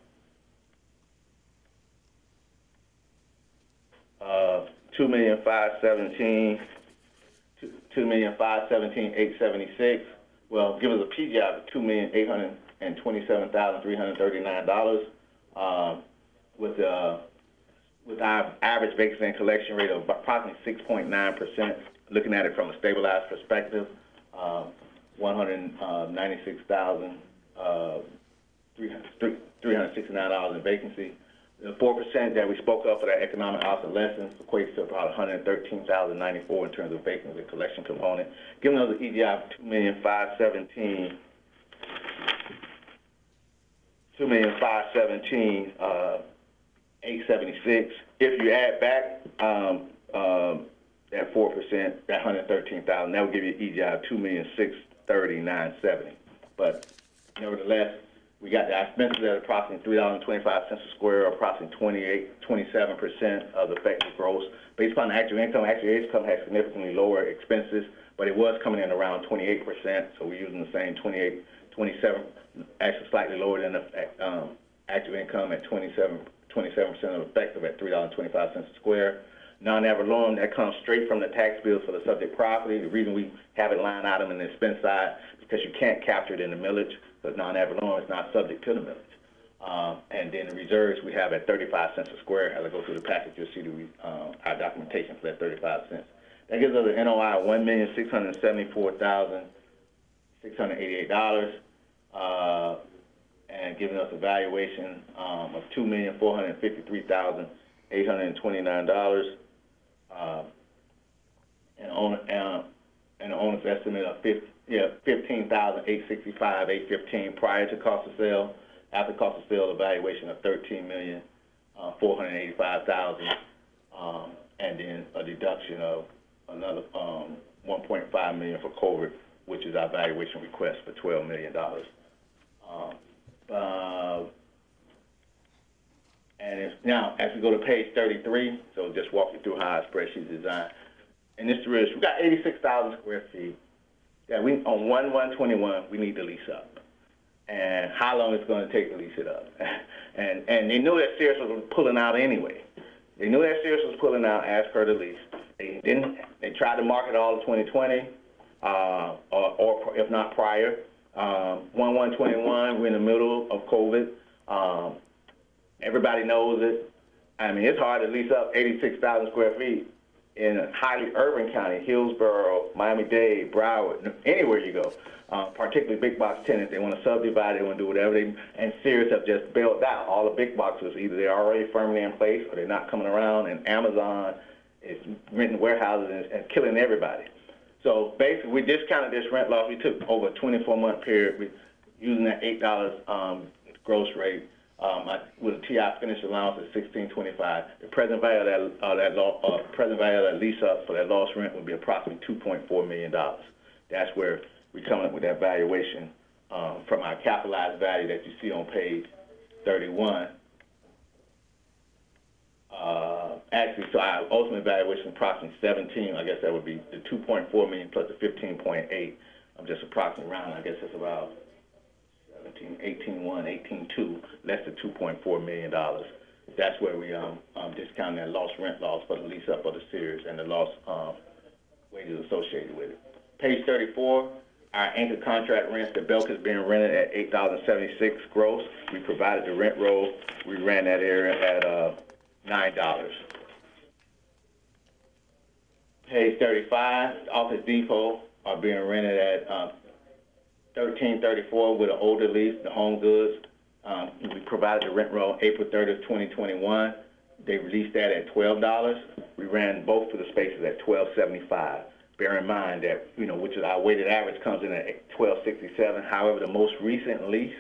Uh, two million five seventeen, two million five seventeen eight seventy six. Well, give us a P G I of two million eight hundred and twenty seven thousand three hundred thirty nine dollars. Um, with uh, with our average vacancy and collection rate of approximately six point nine percent. Looking at it from a stabilized perspective, uh, one hundred ninety six thousand three hundred sixty nine dollars in vacancy. The four percent that we spoke of for that economic obsolescence equates to about one hundred thirteen thousand ninety-four in terms of vacancy and collection component, giving us an E G I of two million five seventeen, two million five seventeen, uh, eight seventy-six. If you add back um, um, that four percent, that one hundred thirteen thousand, that would give you an E G I of two million six thirty nine seventy. But nevertheless, we got the expenses at approximately three dollars and twenty-five cents a square, or approximately twenty-eight, twenty-seven percent of the effective gross. Based upon the actual income, actual income has significantly lower expenses, but it was coming in around twenty-eight percent, so we're using the same twenty-eight, twenty-seven, actually slightly lower than the um, actual income at twenty-seven, twenty-seven percent of effective at three dollars and twenty-five cents a square. Non-ad valorem, that comes straight from the tax bills for the subject property. The reason we have it line item in the expense side, because you can't capture it in the millage, because non-ad valorem is not subject to the millage. Um, and then the reserves we have at thirty-five cents a square. As I go through the package, you'll see the, uh, our documentation for that thirty-five cents. That gives us an N O I of one million six hundred seventy-four thousand six hundred eighty-eight dollars, uh, and giving us a valuation um, of two million four hundred fifty-three thousand eight hundred twenty-nine dollars, uh, and on uh, and an owner's estimate of fifty. Yeah, fifteen thousand eight sixty-five eight fifteen prior to cost of sale. After cost of sale, evaluation of thirteen million four hundred eighty-five thousand, um, and then a deduction of another um, one point five million for COVID, which is our valuation request for twelve million dollars. Um, uh, and it's, now, as we go to page thirty-three, so just walk you through how our spreadsheet is designed. And this is we got eighty-six thousand square feet. Yeah, we on one one twenty-one we need to lease up, and how long it's going to take to lease it up, and and they knew that Sears was pulling out anyway. They knew that Sears was pulling out as per the lease. They didn't. They tried to market all of twenty twenty, uh, or, or if not prior. Um, one one twenty-one, we're in the middle of COVID. Um, everybody knows it. I mean, it's hard to lease up eighty-six thousand square feet in a highly urban county, Hillsborough, Miami-Dade, Broward, anywhere you go, uh, particularly big box tenants. They want to subdivide, they want to do whatever they, and Sears have just bailed out all the big boxes. Either they're already firmly in place or they're not coming around, and Amazon It's renting warehouses and, and killing everybody. So basically, we discounted this rent loss. We took over a twenty-four month period we, using that eight dollars um, gross rate um, I, with a T I finished allowance at sixteen twenty-five. The present value of that, uh, that law, uh, present value of that lease up for that lost rent would be approximately two point four million dollars. That's where we come up with that valuation um, from our capitalized value that you see on page thirty-one. Uh, actually, so our ultimate valuation is approximately seventeen. I guess that would be the two point four million plus the fifteen point eight. I'm just approximately round. I guess it's about seventeen, eighteen one, eighteen two, less than two point four million dollars. That's where we um, um discount that lost rent loss for the lease up of the Sears and the lost um, wages associated with it. Page thirty-four. Our anchor contract rents, the Belk is being rented at eight dollars and seventy-six cents gross. We provided the rent roll. We ran that area at uh, nine dollars. Page thirty-five, Office Depot are being rented at um, thirteen thirty-four with an older lease, the Home Goods. Um, we provided the rent roll April thirtieth, twenty twenty-one. They released that at twelve dollars. We ran both of the spaces at twelve seventy-five. Bear in mind that, you know, which is our weighted average comes in at twelve sixty-seven. However, the most recent lease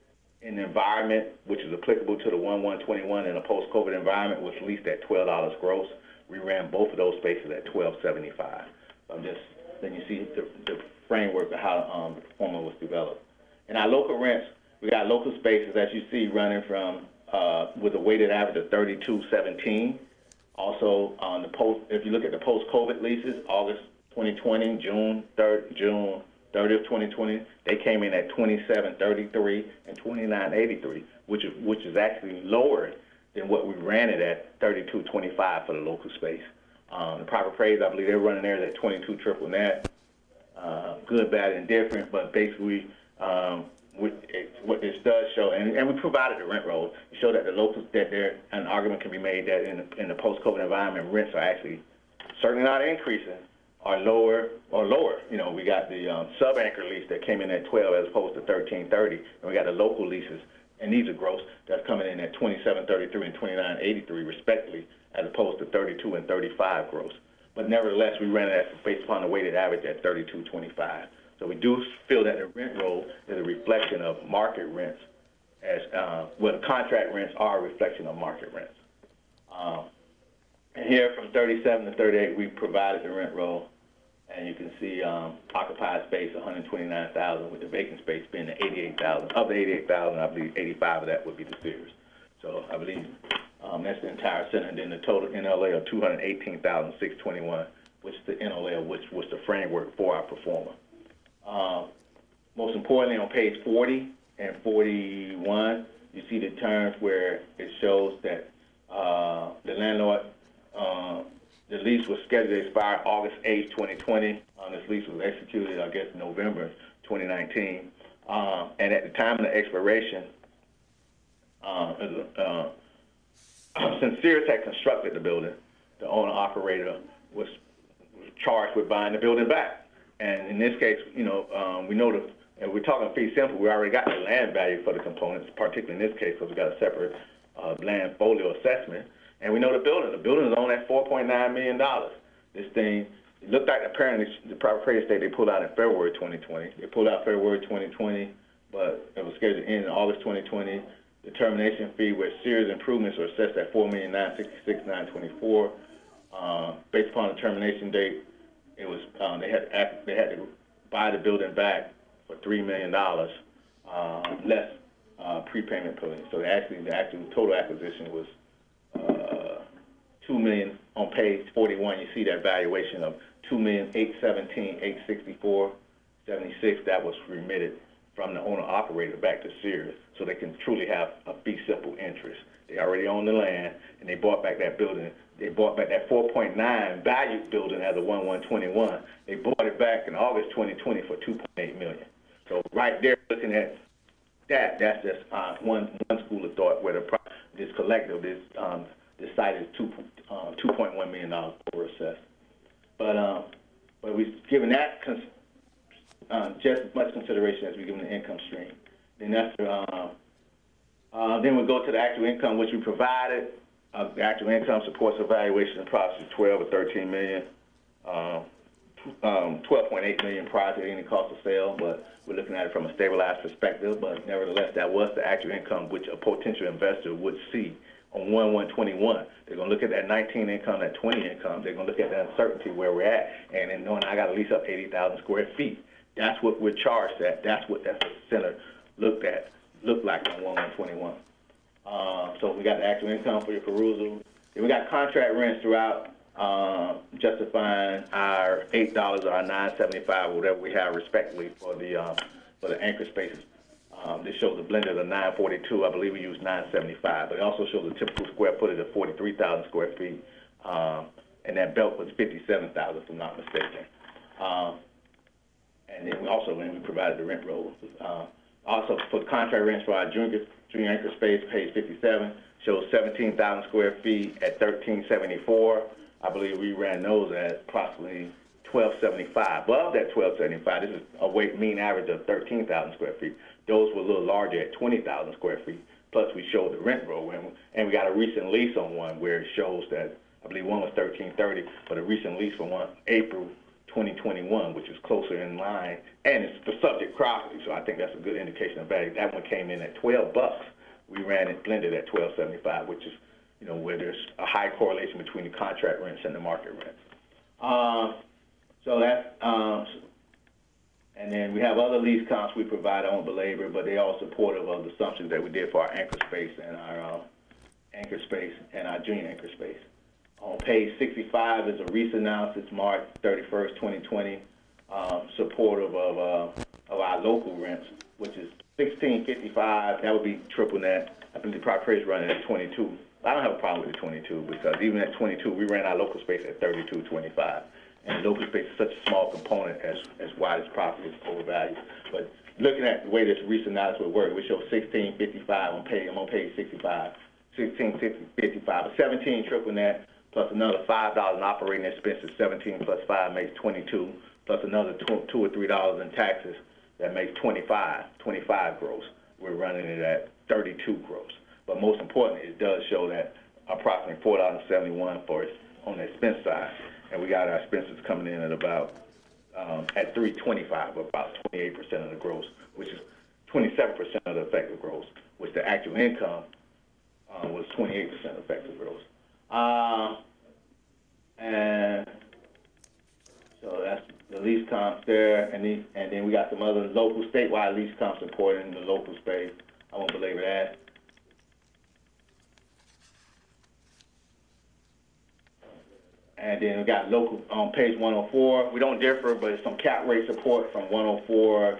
in the environment, which is applicable to the one one twenty-one in a post-COVID environment, was leased at twelve dollars gross. We ran both of those spaces at twelve seventy-five. So I'm just, then you see the, the framework of how um, the formula was developed. In our local rents, we got local spaces, as you see, running from, uh, with a weighted average of thirty-two seventeen. Also, on the post, if you look at the post-COVID leases, August twenty twenty, June third, June thirtieth, twenty twenty, they came in at twenty-seven thirty-three and twenty-nine eighty-three, which is which is actually lower than what we ran it at thirty-two twenty-five for the local space. Um, the proper praise, I believe they're running theirs at twenty-two triple net, uh, good, bad, and different. But basically, um, we, it, what this does show, and, and we provided the rent roll, it showed that the locals that there an argument can be made that in the, in the post-COVID environment, rents are actually certainly not increasing. Are lower or lower. You know, we got the um, sub-anchor lease that came in at twelve as opposed to thirteen thirty, and we got the local leases, and these are gross, that's coming in at twenty-seven thirty-three and twenty-nine eighty-three respectively, as opposed to thirty-two and thirty-five gross. But nevertheless, we ran it at, based upon the weighted average at thirty-two twenty-five. So we do feel that the rent roll is a reflection of market rents, as uh, well, the contract rents are a reflection of market rents. Um, and here from thirty-seven to thirty-eight, we provided the rent roll. And you can see um, occupied space, one hundred twenty-nine thousand, with the vacant space being the eighty-eight thousand. Of the eighty-eight thousand, I believe eighty-five of that would be the Sears. So I believe um, that's the entire center. And then the total N L A of two hundred eighteen thousand six hundred twenty-one, which is the N L A, which was the framework for our performer. Um, most importantly, on page forty and forty-one, you see the terms where it shows that uh, the landlord uh, the lease was scheduled to expire August eighth, twenty twenty. Um, this lease was executed, I guess, November twenty nineteen. Um, and at the time of the expiration, uh, uh, since Sears had constructed the building, the owner-operator was, was charged with buying the building back. And in this case, you know, um, we know the, and we're talking fee simple, we already got the land value for the components, particularly in this case, because we got a separate uh, land folio assessment. And we know the building. The building is on at four point nine million dollars. This thing, it looked like apparently the private credit state they pulled out in February twenty twenty. They pulled out February twenty twenty, but it was scheduled to end in August twenty twenty. The termination fee where Sears improvements are assessed at four million nine hundred sixty-six thousand nine hundred twenty-four. Uh, based upon the termination date, it was um, they had to, they had to buy the building back for three million dollars, uh, less uh, prepayment penalty. So actually, the actual total acquisition was Uh, two million. On page forty-one, you see that valuation of two million eight seventeen eight sixty four seventy six. That was remitted from the owner operator back to Sears, so they can truly have a fee simple interest. They already own the land, and they bought back that building. They bought back that four point nine valued building as a one one twenty-one. They bought it back in August twenty twenty for two point eight million. So right there, looking at that, that's just uh, one one school of thought where the this collective, this um, this site is two uh, two point one million dollars over assessed. But um, but we've given that cons- uh, just as much consideration as we give the income stream. Then that's uh, uh, then we go to the actual income which we provided. Uh, the actual income supports evaluation process twelve or thirteen million, um, um, twelve point eight million prior to any cost of sale, but we're looking at it from a stabilized perspective. But nevertheless, that was the actual income which a potential investor would see on one one twenty-one. They're gonna look at that nineteen income, that twenty income. They're gonna look at the uncertainty where we're at, and then knowing I got to lease up eighty thousand square feet. That's what we're charged at. That's what that center looked at, looked like on one one twenty-one. Uh, so we got the actual income for your perusal. Then we got contract rents throughout, uh, justifying our eight dollars or our nine seventy-five, or whatever we have respectively for the uh, for the anchor spaces. Um, this shows a blended of nine forty-two. I believe we use nine seventy-five, but it also shows a typical square footage of forty-three thousand square feet, um, and that belt was fifty-seven thousand, if I'm not mistaken. Um, and then we also, when we provided the rent roll, uh, also for the contract rents for our junior junior anchor space, page fifty-seven, shows seventeen thousand square feet at thirteen seventy-four. I believe we ran those at approximately twelve seventy-five. Above that twelve seventy-five, this is a weight mean average of thirteen thousand square feet. Those were a little larger at twenty thousand square feet. Plus, we showed the rent roll, and, and we got a recent lease on one where it shows that I believe one was thirteen thirty, but a recent lease for one April twenty twenty-one, which is closer in line, and it's the subject property, so I think that's a good indication of value. That one came in at twelve bucks. We ran it blended at twelve seventy-five, which is, you know, where there's a high correlation between the contract rents and the market rents. Uh, so that's, um, and then we have other lease comps we provide. I won't belabor, but they are supportive of the assumptions that we did for our anchor space and our uh, anchor space and our junior anchor space. On page sixty-five is a recent analysis, March thirty-first, twenty twenty, um, supportive of uh, of our local rents, which is sixteen fifty-five. That would be triple net. I think the property is running at twenty-two. I don't have a problem with the twenty-two because even at twenty-two, we ran our local space at thirty-two twenty-five. And local space is such a small component as, as why this property is overvalued. But looking at the way this recent analysis would work, we show sixteen fifty-five on page, I'm on page sixty-five, sixteen fifty-five, seventeen triple net, plus another five dollars in operating expenses, seventeen plus five makes twenty-two, plus another two, two or three dollars in taxes, that makes twenty-five, twenty-five gross. We're running it at thirty-two gross. But most importantly, it does show that approximately four dollars and seventy-one cents for it on the expense side. And we got our expenses coming in at about, um, at three twenty-five, about twenty-eight percent of the gross, which is twenty-seven percent of the effective gross, which the actual income uh, was twenty-eight percent effective gross. Uh, and so that's the lease comps there, and, the, and then we got some other local statewide lease comps supporting the local space. I won't belabor that. And then we got local on page one oh four. We don't differ, but it's some cap rate support from one oh four.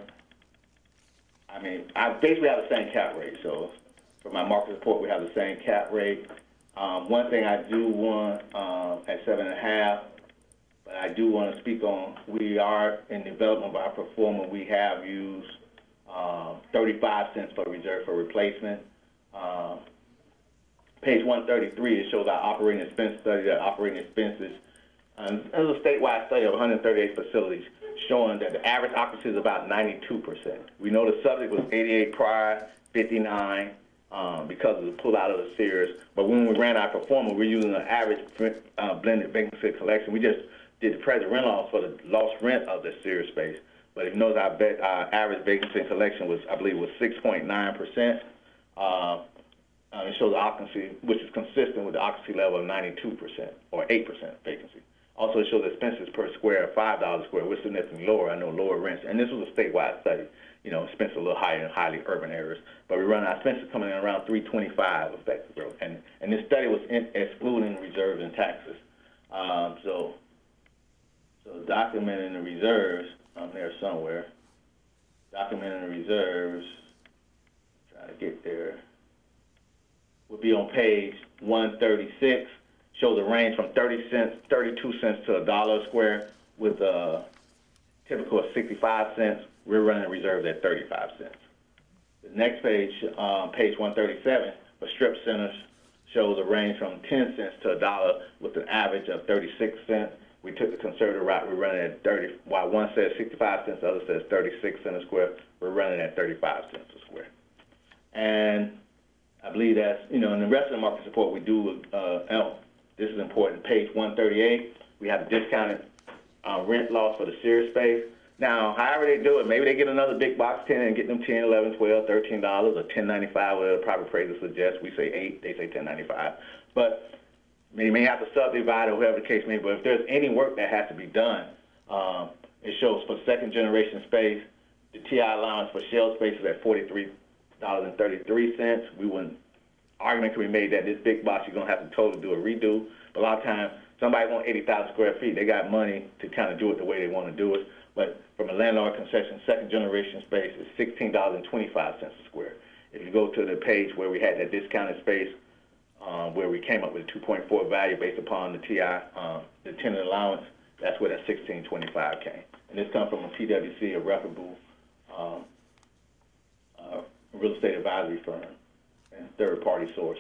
I mean, I basically have the same cap rate. So for my market report, we have the same cap rate. Um, one thing I do want um, at seven and a half, but I do want to speak on, we are in development of our performer. We have used uh, thirty-five cents for reserve for replacement. Uh, Page one thirty-three, it shows our operating expense study, that operating expenses. Um, there's a statewide study of one hundred thirty-eight facilities showing that the average occupancy is about ninety-two percent. We know the subject was eighty-eight prior, fifty-nine um, because of the pullout of the Sears. But when we ran our performer, we're using an average uh, blended vacancy collection. We just did the present rent loss for the lost rent of the Sears space. But if you notice, our, our average vacancy collection was, I believe, was six point nine percent. Uh, Uh, it shows the occupancy, which is consistent with the occupancy level of ninety-two percent or eight percent vacancy. Also, it shows expenses per square of five dollars a square, which is significantly lower. I know lower rents. And this was a statewide study. You know, expenses a little higher in highly urban areas. But we run our expenses coming in around three twenty-five effective growth. And, and this study was in, excluding reserves and taxes. Um, so, so documenting the reserves, I'm there somewhere. Documenting the reserves, try to get there. Would be on page one thirty-six, shows a range from thirty cents, thirty-two cents to a dollar a square with a typical of sixty-five cents. We're running reserves at thirty-five cents. The next page, um, page one thirty-seven, for strip centers, shows a range from ten cents to a dollar with an average of thirty-six cents. We took the conservative route, we're running at thirty, while one says sixty-five cents, the other says thirty-six cents a square, we're running at thirty-five cents a square. And I believe that's, you know, in the rest of the market support we do, uh, Elm. This is important. Page one thirty-eight, we have discounted uh, rent loss for the Sears space. Now, however they do it, maybe they get another big box tenant and get them ten, eleven, twelve, thirteen dollars or ten ninety-five, whatever the property appraiser suggests. We say eight, they say ten ninety-five. But they may have to subdivide or whatever the case may be. But if there's any work that has to be done, um, it shows for second generation space, the T I allowance for shell space is at forty-three dollars and thirty-three cents. We wouldn't, argument can be made that this big box, you're gonna have to totally do a redo. But a lot of times, somebody wants eighty thousand square feet, they got money to kind of do it the way they want to do it. But from a landlord concession, second generation space is sixteen dollars and twenty-five cents a square. If you go to the page where we had that discounted space, um, where we came up with a two point four value based upon the T I, um, the tenant allowance, that's where that sixteen twenty-five came. And this comes from a P W C, a reputable um, uh, real estate advisory firm and third-party source.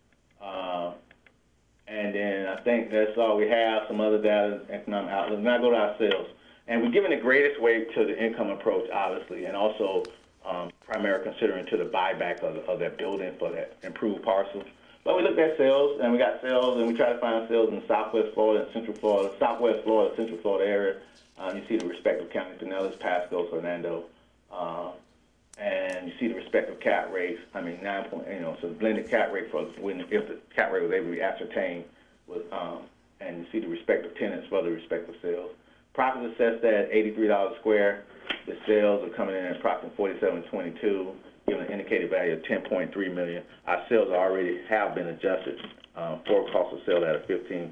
Uh, and then I think that's all we have. Some other data, economic outlook. Now go to our sales. And we're giving the greatest weight to the income approach, obviously, and also um, primarily considering to the buyback of, the, of that building for that improved parcel. But we looked at sales, and we got sales, and we try to find sales in Southwest Florida and Central Florida, Southwest Florida, Central Florida area. Um, you see the respective counties, Pinellas, Pasco, Fernando, uh, and you see the respective cap rates. I mean, nine point, you know, so the blended cap rate for when if the cap rate was able to be ascertained, was, um, and you see the respective tenants for the respective sales. Profits assessed at eighty-three dollars a square. The sales are coming in at approximately forty-seven twenty-two, giving an indicated value of ten point three million dollars. Our sales already have been adjusted um, for cost of sale at a fifteen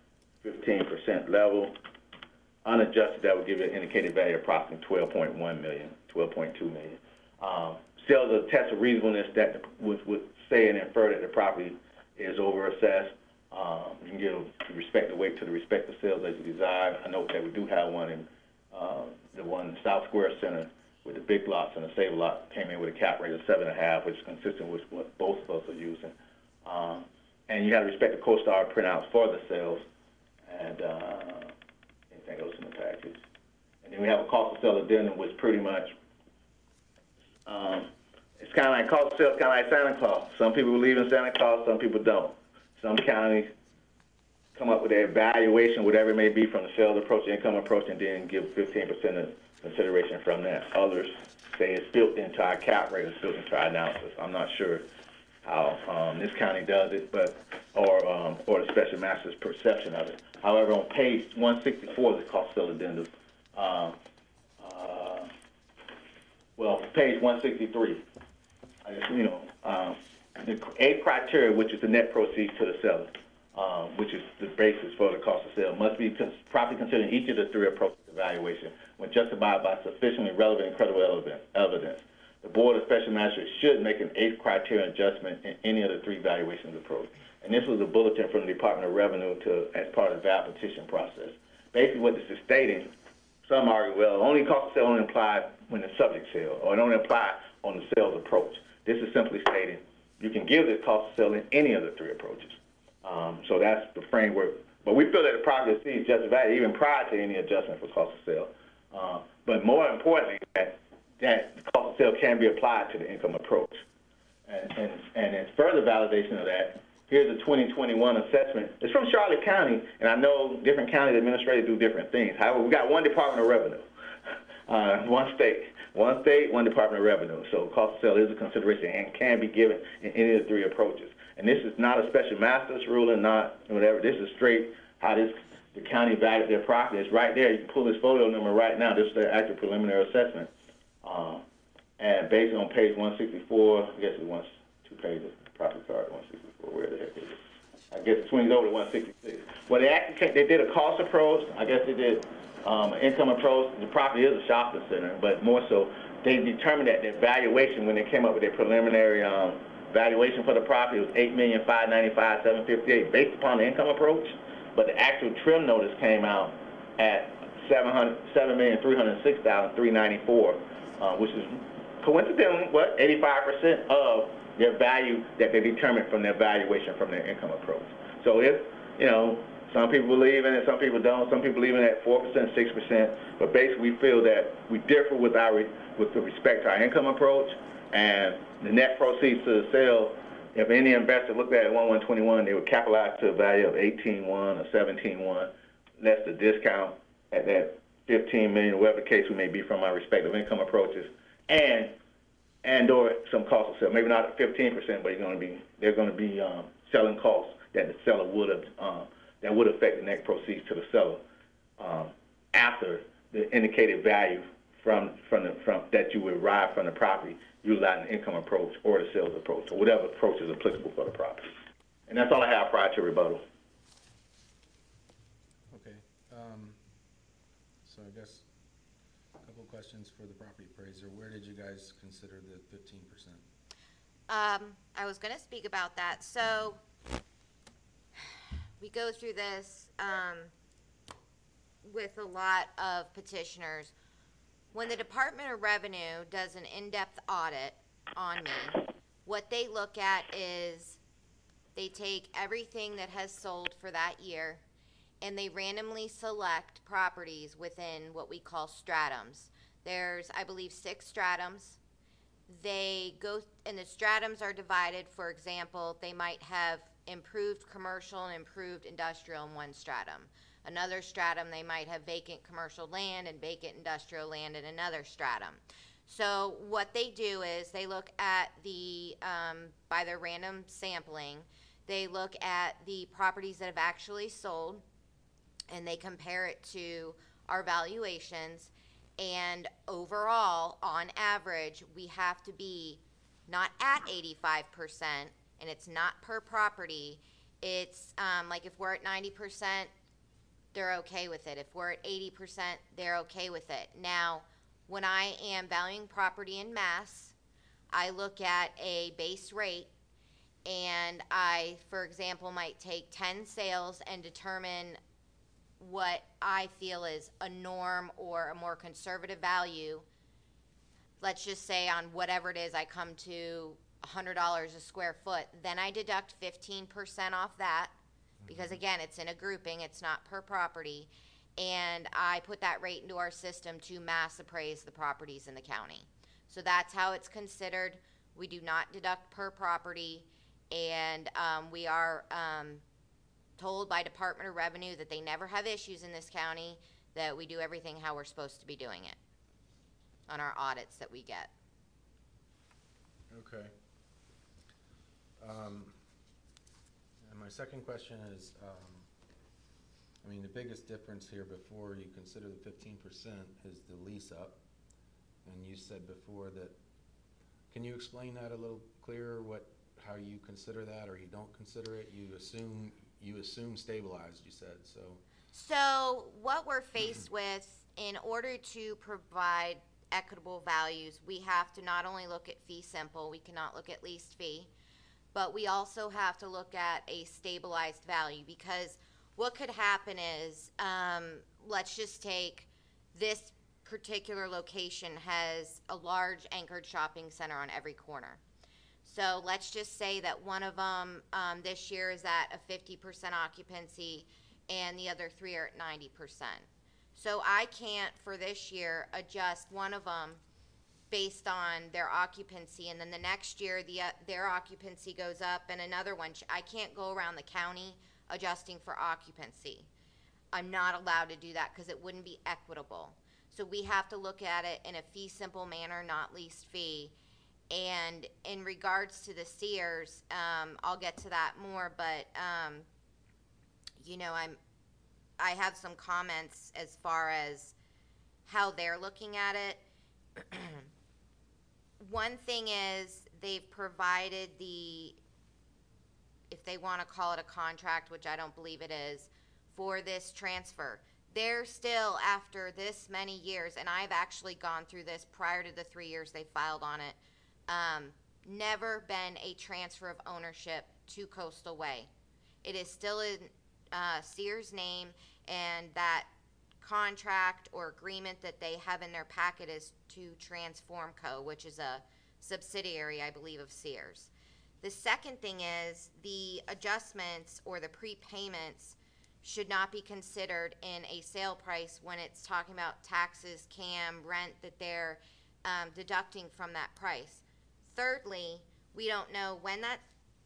percent level. Unadjusted, that would give you an indicated value of approximately twelve point one million dollars, twelve point two million dollars. Um, sales are a test of reasonableness that would, would say and infer that the property is overassessed. Um, you can give the respective weight to the respective sales as you desire. I note that we do have one in uh, the one in South Square Center with the big lots and the save lot came in with a cap rate of seven and a half, which is consistent with what both of us are using. Um, and you have the respective CoStar printouts for the sales and uh, anything else in the package. And then we have a cost of sale addendum, which pretty much um, it's kind of like cost of sale, kind of like Santa Claus. Some people believe in Santa Claus, some people don't. Some counties come up with their evaluation, whatever it may be, from the sales approach, income approach, and then give fifteen percent of consideration from that. Others say it's built into our cap rate, it's built into our analysis. I'm not sure how um, this county does it, but or um, or the special master's perception of it. However, on page one sixty-four, the cost sale addendum, uh, uh, well, page one sixty-three, I just, you know, um, the eight criteria, which is the net proceeds to the seller, um, which is the basis for the cost of sale, must be cons- properly considering each of the three approaches to evaluation when justified by sufficiently relevant and credible evidence. The Board of Special Magistrates should make an eighth criteria adjustment in any of the three valuations approach. And this was a bulletin from the Department of Revenue to as part of the V A L petition process. Basically what this is stating, some argue, well, only cost of sale only apply when the subject sale, or it only apply on the sales approach. This is simply stating you can give this cost of sale in any of the three approaches. Um, so that's the framework. But we feel that the property exceeds just value even prior to any adjustment for cost of sale. Uh, but more importantly, that, that the cost of sale can be applied to the income approach. And, and, and as further validation of that, here's a twenty twenty-one assessment. It's from Charlotte County, and I know different county administrators do different things. However, we got one Department of Revenue, uh, one state. One state, one Department of Revenue. So cost of sale is a consideration and can be given in any of the three approaches. And this is not a special master's ruling, not whatever. This is straight how this the county valued their property. It's right there. You can pull this folio number right now. This is their actual preliminary assessment. Um, and based on page one sixty-four, I guess it's one, two pages, property card, one sixty-four, where the heck is it? I guess it swings over to one sixty-six. Well, they actually came, they did a cost approach. I guess they did um, an income approach. The property is a shopping center, but more so, they determined that their valuation, when they came up with their preliminary um, valuation for the property, was eight million five hundred ninety-five thousand seven hundred fifty-eight based upon the income approach. But the actual trim notice came out at seven million three hundred six thousand three hundred ninety-four, uh, which is coincidentally, what, eighty-five percent of their value that they determined from their valuation from their income approach. So if, you know, some people believe in it, some people don't. Some people believe in it at four percent, six percent. But basically, we feel that we differ with our with respect to our income approach, and the net proceeds to the sale if any investor looked at one one twenty-one, they would capitalize to a value of eighteen one or seventeen one, less the discount at that fifteen million, whatever the case we may be from our respective income approaches, and and or some cost of sale. Maybe not at fifteen percent, but you're going to be they're going to be um, selling costs that the seller would have um, that would affect the net proceeds to the seller um, after the indicated value from from the from that you would arrive from the property, utilizing the income approach or the sales approach or whatever approach is applicable for the property. And that's all I have prior to rebuttal. Okay, um, so I guess a couple of questions for the property appraiser. Where did you guys consider the fifteen percent? Um, I was gonna speak about that. So we go through this, um, with a lot of petitioners. When the Department of Revenue does an in-depth audit on me, what they look at is they take everything that has sold for that year and they randomly select properties within what we call stratums. There's, I believe, six stratums. They go, and the stratums are divided. For example, they might have improved commercial and improved industrial in one stratum. Another stratum, they might have vacant commercial land and vacant industrial land in another stratum. So what they do is they look at the, um, by their random sampling, they look at the properties that have actually sold and they compare it to our valuations. And overall, on average, we have to be not at eighty-five percent, and it's not per property. It's um, like if we're at ninety percent, they're okay with it. If we're at eighty percent, they're okay with it. Now, when I am valuing property in mass, I look at a base rate, and I, for example, might take ten sales and determine what I feel is a norm or a more conservative value. Let's just say on whatever it is, I come to one hundred dollars a square foot. Then I deduct fifteen percent off that, because again, it's in a grouping, it's not per property, and I put that rate into our system to mass appraise the properties in the county. So that's how it's considered. We do not deduct per property, and um, we are um, told by Department of Revenue that they never have issues in this county, that we do everything how we're supposed to be doing it on our audits that we get. Okay. Um, and my second question is, um, I mean, the biggest difference here before you consider the fifteen percent is the lease up. And you said before that, can you explain that a little clearer, what, how you consider that, or you don't consider it? You assume, you assume stabilized, you said, so. So what we're faced with, in order to provide equitable values, we have to not only look at fee simple, we cannot look at leased fee, but we also have to look at a stabilized value, because what could happen is, um, let's just take this particular location has a large anchored shopping center on every corner. So let's just say that one of them um, this year is at a fifty percent occupancy and the other three are at ninety percent. So I can't, for this year, adjust one of them based on their occupancy, and then the next year the uh, their occupancy goes up and another one. I can't go around the county adjusting for occupancy. I'm not allowed to do that because it wouldn't be equitable. So we have to look at it in a fee simple manner, not least fee. And in regards to the Sears, um, I'll get to that more, but um, you know, I'm I have some comments as far as how they're looking at it. One thing is they've provided the, if they want to call it a contract, which I don't believe it is, for this transfer. They're still, after this many years, and I've actually gone through this prior to the three years they filed on it, um, never been a transfer of ownership to Coastal Way. It is still in uh, Sears' name, and that contract or agreement that they have in their packet is to Transform Co., which is a subsidiary, I believe, of Sears. The second thing is the adjustments or the prepayments should not be considered in a sale price when it's talking about taxes, C A M, rent that they're um, deducting from that price. Thirdly, we don't know when that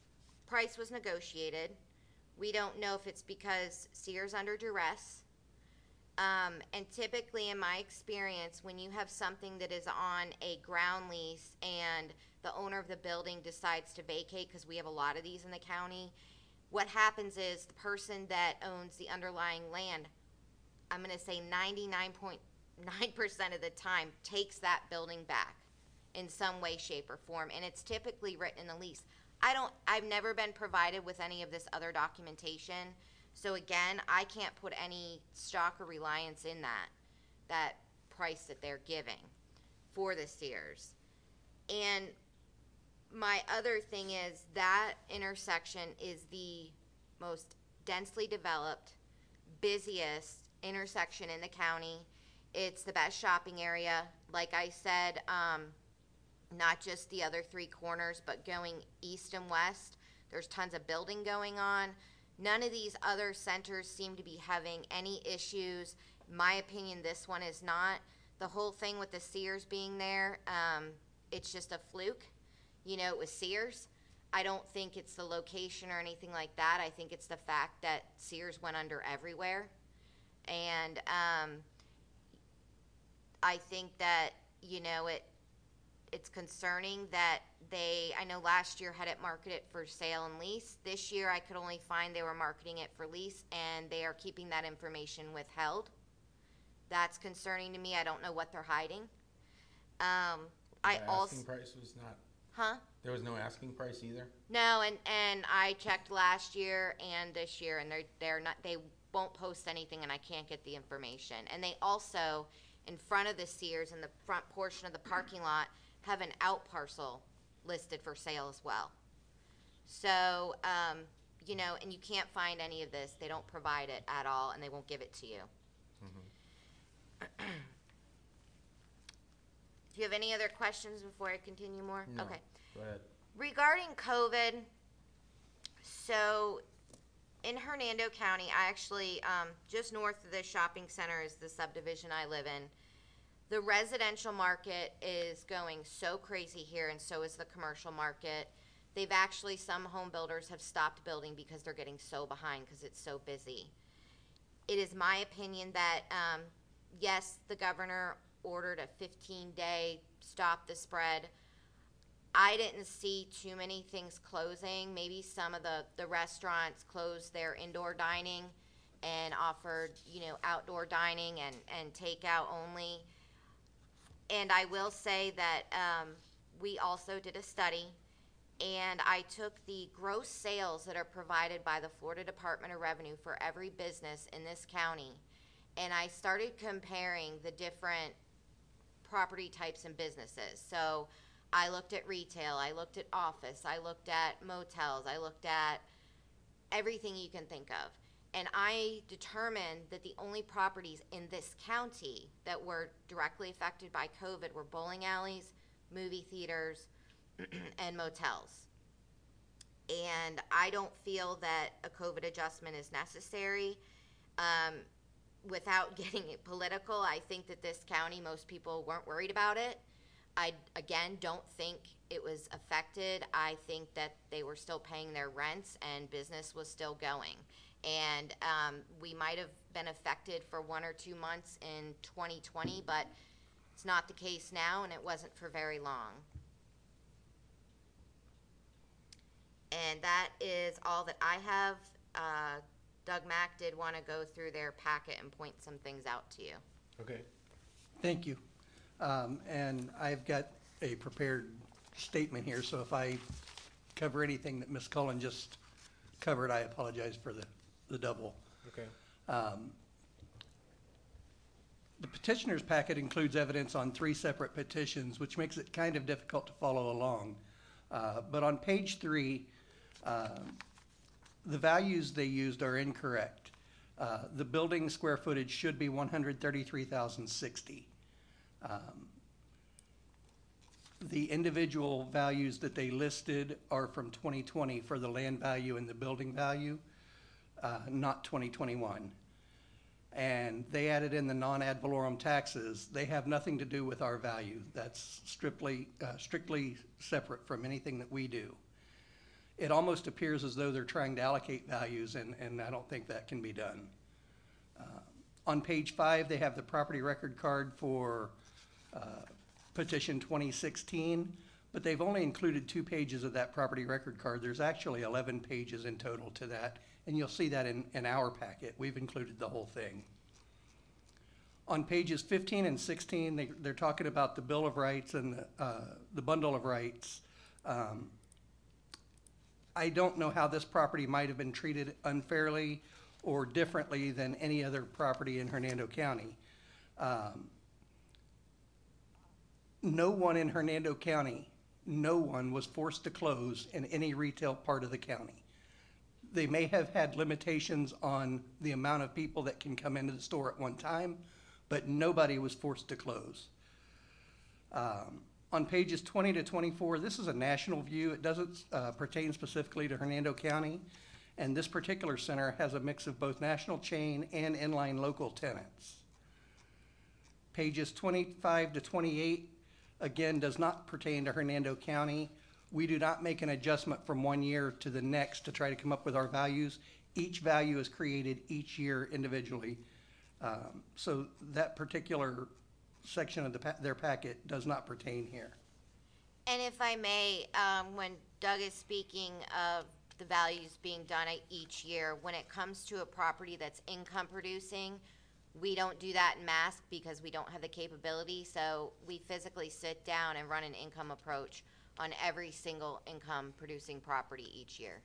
price was negotiated. We don't know if it's because Sears under duress. Um, and typically, in my experience, when you have something that is on a ground lease and the owner of the building decides to vacate, because we have a lot of these in the county, what happens is the person that owns the underlying land, I'm going to say ninety-nine point nine percent of the time, takes that building back in some way, shape, or form, and it's typically written in the lease. I don't, I've never been provided with any of this other documentation, so again, I can't put any stock or reliance in that, that price that they're giving for the Sears. And my other thing is that intersection is the most densely developed, busiest intersection in the county. It's the best shopping area. Like I said, um, not just the other three corners, but going east and west, there's tons of building going on. None of these other centers seem to be having any issues. In my opinion, this one is not. The whole thing with the Sears being there, um, it's just a fluke. You know, it was Sears. I don't think it's the location or anything like that. I think it's the fact that Sears went under everywhere. And um, I think that, you know, it it's concerning that they, I know last year had it marketed for sale and lease. This year I could only find they were marketing it for lease, and they are keeping that information withheld. That's concerning to me. I don't know what they're hiding. Um, I The also, asking price was not, huh? there was no asking price either? No, and, and I checked last year and this year, and they're, they're not, they won't post anything, and I can't get the information. And they also, in front of the Sears, in the front portion of the parking lot, have an out parcel listed for sale as well. So, um, you know, and you can't find any of this. They don't provide it at all, and they won't give it to you. Mm-hmm. Do you have any other questions before I continue more? No. Okay. Go ahead. Regarding COVID, so in Hernando County, I actually, um, just north of the shopping center is the subdivision I live in. The residential market is going so crazy here, and so is the commercial market. They've actually, some home builders have stopped building because they're getting so behind because it's so busy. It is my opinion that, um, yes, the governor ordered a fifteen-day stop the spread. I didn't see too many things closing. Maybe some of the, the restaurants closed their indoor dining and offered, you know, outdoor dining and, and takeout only. And I will say that um, we also did a study, and I took the gross sales that are provided by the Florida Department of Revenue for every business in this county, and I started comparing the different property types and businesses. So I looked at retail, I looked at office, I looked at motels, I looked at everything you can think of. And I determined that the only properties in this county that were directly affected by COVID were bowling alleys, movie theaters, and motels. And I don't feel that a COVID adjustment is necessary. Um, without getting it political, I think that this county, most people weren't worried about it. I, again, don't think it was affected. I think that they were still paying their rents and business was still going. And um, we might have been affected for one or two months in twenty twenty, but it's not the case now, and it wasn't for very long. And that is all that I have. Uh, Doug Mack did want to go through their packet and point some things out to you. Okay. Thank you. Um, and I've got a prepared statement here, so if I cover anything that Miz Cullen just covered, I apologize for the, the double. Okay. Um, the petitioner's packet includes evidence on three separate petitions, which makes it kind of difficult to follow along. Uh, but on page three, um, the values they used are incorrect. Uh, the building square footage should be one hundred thirty-three thousand sixty. Um, the individual values that they listed are from twenty twenty for the land value and the building value, uh, not twenty twenty-one. And they added in the non-ad valorem taxes. They have nothing to do with our value. That's strictly, uh, strictly separate from anything that we do. it almost appears as though they're trying to allocate values, and, and I don't think that can be done. Uh, On page five, they have the property record card for uh, petition twenty sixteen, but they've only included two pages of that property record card. There's actually eleven pages in total to that, and you'll see that in, in our packet. We've included the whole thing. On pages fifteen and sixteen, they, they're talking about the Bill of Rights and the, uh, the Bundle of Rights. Um, I don't know how this property might have been treated unfairly or differently than any other property in Hernando County. Um, no one in Hernando County, no one was forced to close in any retail part of the county. They may have had limitations on the amount of people that can come into the store at one time, but nobody was forced to close. Um, on pages twenty to twenty-four, this is a national view. It doesn't uh, pertain specifically to Hernando County, and this particular center has a mix of both national chain and inline local tenants. Pages twenty-five to twenty-eight, again, does not pertain to Hernando County. We do not make an adjustment from one year to the next to try to come up with our values. Each value is created each year individually. Um, so that particular section of the pa- their packet does not pertain here. And if I may, um, when Doug is speaking of the values being done at each year, when it comes to a property that's income producing, we don't do that in mask because we don't have the capability. So we physically sit down and run an income approach on every single income producing property each year.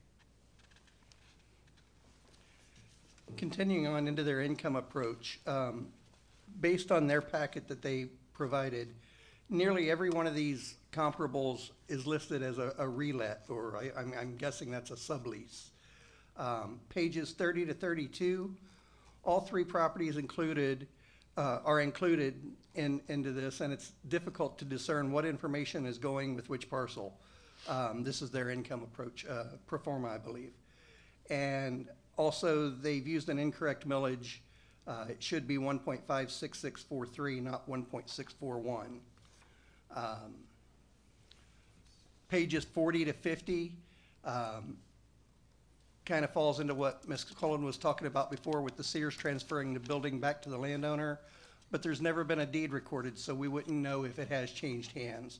Continuing on into their income approach, um, based on their packet that they provided, nearly every one of these comparables is listed as a, a relet, or I, I'm, I'm guessing that's a sublease. Um, pages thirty to thirty-two, all three properties included uh, are included in into this, and it's difficult to discern what information is going with which parcel. Um, this is their income approach, uh, pro forma, I believe. And also, they've used an incorrect millage. Uh, it should be one point five six six four three, not one point six four one. Um, pages forty to fifty um, kind of falls into what Miz Cullen was talking about before with the Sears transferring the building back to the landowner, but there's never been a deed recorded, so we wouldn't know if it has changed hands.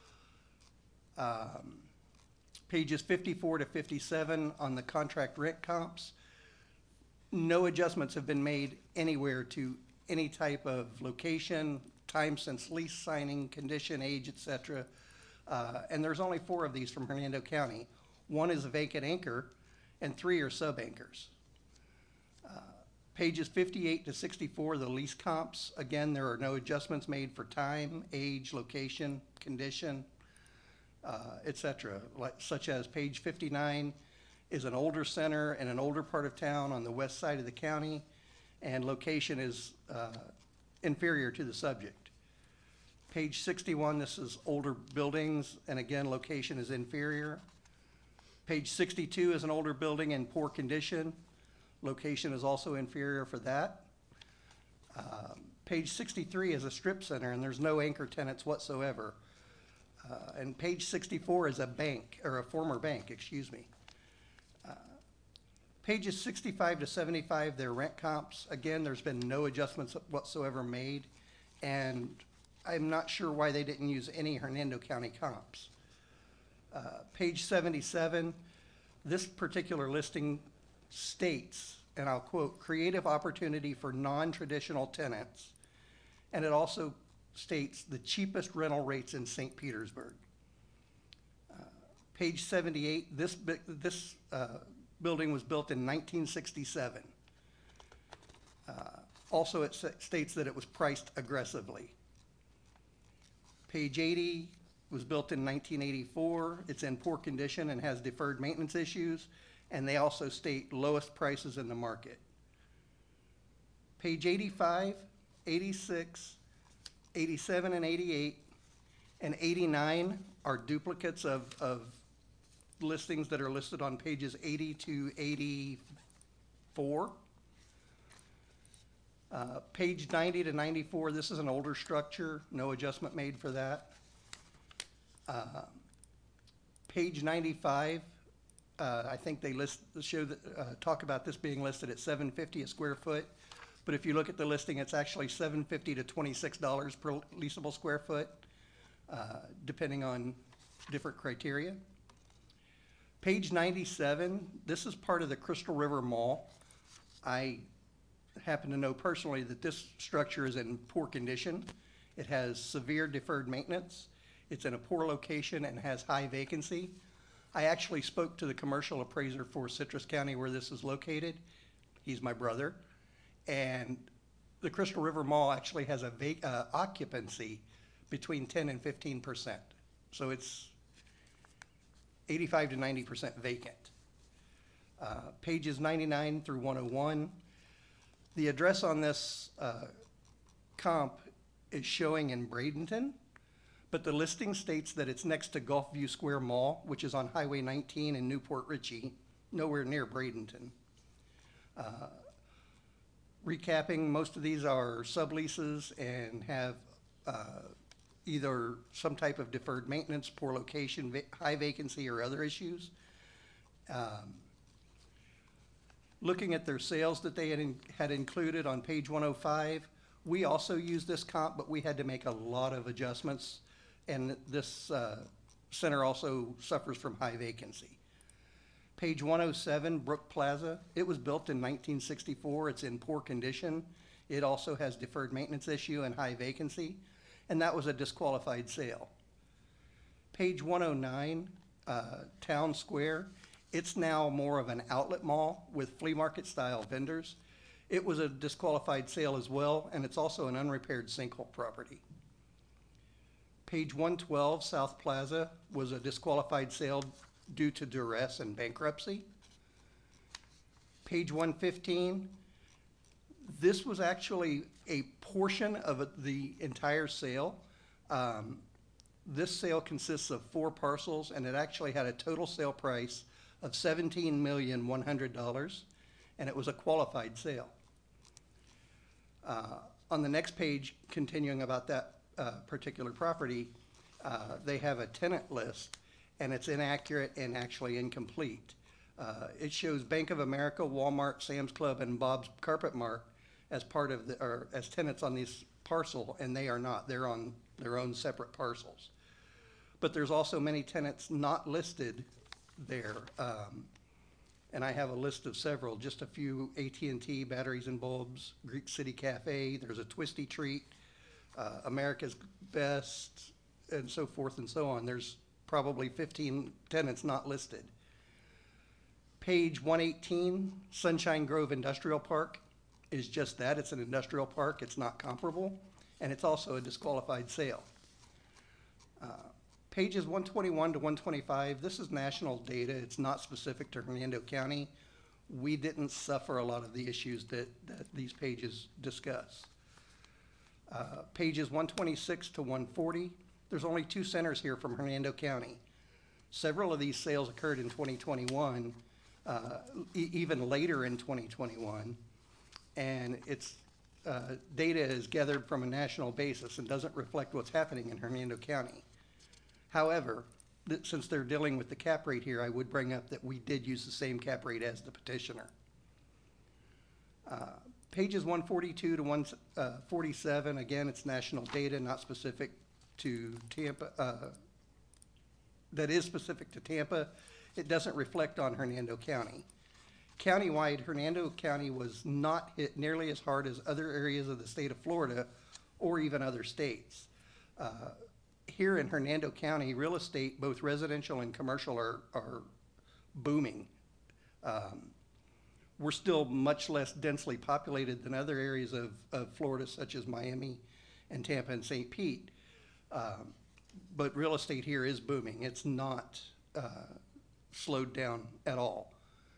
Um, pages fifty-four to fifty-seven on the contract rent comps. No adjustments have been made anywhere to any type of location, time since lease signing, condition, age, et cetera. Uh, and there's only four of these from Hernando County. One is a vacant anchor, and three are sub-anchors. Uh, pages fifty-eight to sixty-four, the lease comps. Again, there are no adjustments made for time, age, location, condition, uh, et cetera. Like, such as page fifty-nine, is an older center in an older part of town on the west side of the county, and location is uh, inferior to the subject. Page sixty-one, this is older buildings, and again, location is inferior. Page sixty-two is an older building in poor condition. Location is also inferior for that. Um, page sixty-three is a strip center, and there's no anchor tenants whatsoever. Uh, and page sixty-four is a bank, or a former bank, excuse me. Pages sixty-five to seventy-five, they're rent comps. Again, there's been no adjustments whatsoever made, and I'm not sure why they didn't use any Hernando County comps. Uh, page seventy-seven, this particular listing states, and I'll quote, creative opportunity for non-traditional tenants, and it also states the cheapest rental rates in Saint Petersburg. Uh, page seventy-eight, this, this uh, building was built in nineteen sixty-seven. Uh, also, it states that it was priced aggressively. Page eighty was built in nineteen eighty-four. It's in poor condition and has deferred maintenance issues, and they also state lowest prices in the market. Page eighty-five, eighty-six, eighty-seven, and eighty-eight, and eighty-nine are duplicates of, of listings that are listed on pages eighty to eighty-four. Uh, page ninety to ninety-four, this is an older structure, no adjustment made for that. Uh, page ninety-five, uh, I think they list, show that, uh, talk about this being listed at seven fifty a square foot. But if you look at the listing, it's actually seven fifty to twenty-six dollars per leasable square foot, uh, depending on different criteria. Page ninety-seven, this is part of the Crystal River Mall. I happen to know personally that this structure is in poor condition. It has severe deferred maintenance. It's in a poor location and has high vacancy. I actually spoke to the commercial appraiser for Citrus County where this is located. He's my brother. And the Crystal River Mall actually has a vac- uh, occupancy between ten and fifteen percent. So it's eighty-five to ninety percent vacant. Uh, pages ninety-nine through one oh one. The address on this uh, comp is showing in Bradenton, but the listing states that it's next to Gulfview Square Mall, which is on Highway nineteen in Newport Richey, nowhere near Bradenton. Uh, recapping, most of these are subleases and have uh, either some type of deferred maintenance, poor location, va- high vacancy, or other issues. Um, looking at their sales that they had, in, had included on page one oh five, we also used this comp, but we had to make a lot of adjustments. And this uh, center also suffers from high vacancy. Page one oh seven, Brook Plaza, it was built in nineteen sixty-four. It's in poor condition. It also has deferred maintenance issue and high vacancy, and that was a disqualified sale. Page one oh nine, uh, Town Square, it's now more of an outlet mall with flea market style vendors. It was a disqualified sale as well, and it's also an unrepaired sinkhole property. Page one twelve, South Plaza, was a disqualified sale due to duress and bankruptcy. Page one fifteen, this was actually a portion of the entire sale. Um, this sale consists of four parcels, and it actually had a total sale price of seventeen million one hundred dollars, and it was a qualified sale. Uh, on the next page, continuing about that uh, particular property, uh, they have a tenant list, and it's inaccurate and actually incomplete. Uh, it shows Bank of America, Walmart, Sam's Club, and Bob's Carpet Mart as part of the, or as tenants on this parcel, and they are not. They're on their own separate parcels. But there's also many tenants not listed there. Um, and I have a list of several, just a few: A T and T, Batteries and Bulbs, Greek City Cafe, there's a Twisty Treat, uh, America's Best, and so forth and so on. There's probably fifteen tenants not listed. Page one eighteen, Sunshine Grove Industrial Park, is just that. It's an industrial park. It's not comparable, and it's also a disqualified sale. Uh, pages one twenty-one to one twenty-five, this is national data. It's not specific to Hernando County. We didn't suffer a lot of the issues that, that these pages discuss. Uh, pages one twenty-six to one forty, there's only two centers here from Hernando County. Several of these sales occurred in twenty twenty-one, uh, e- even later in twenty twenty-one. And it's uh, data is gathered from a national basis and doesn't reflect what's happening in Hernando County. However, th- since they're dealing with the cap rate here, I would bring up that we did use the same cap rate as the petitioner. Uh, pages one forty-two to one forty-seven, again, it's national data, not specific to Tampa. Uh, that is specific to Tampa. It doesn't reflect on Hernando County. Countywide, Hernando County was not hit nearly as hard as other areas of the state of Florida or even other states. Uh, here in Hernando County, real estate, both residential and commercial, are, are booming. Um, we're still much less densely populated than other areas of, of Florida, such as Miami and Tampa and Saint Pete. Um, but real estate here is booming. It's not uh, slowed down at all.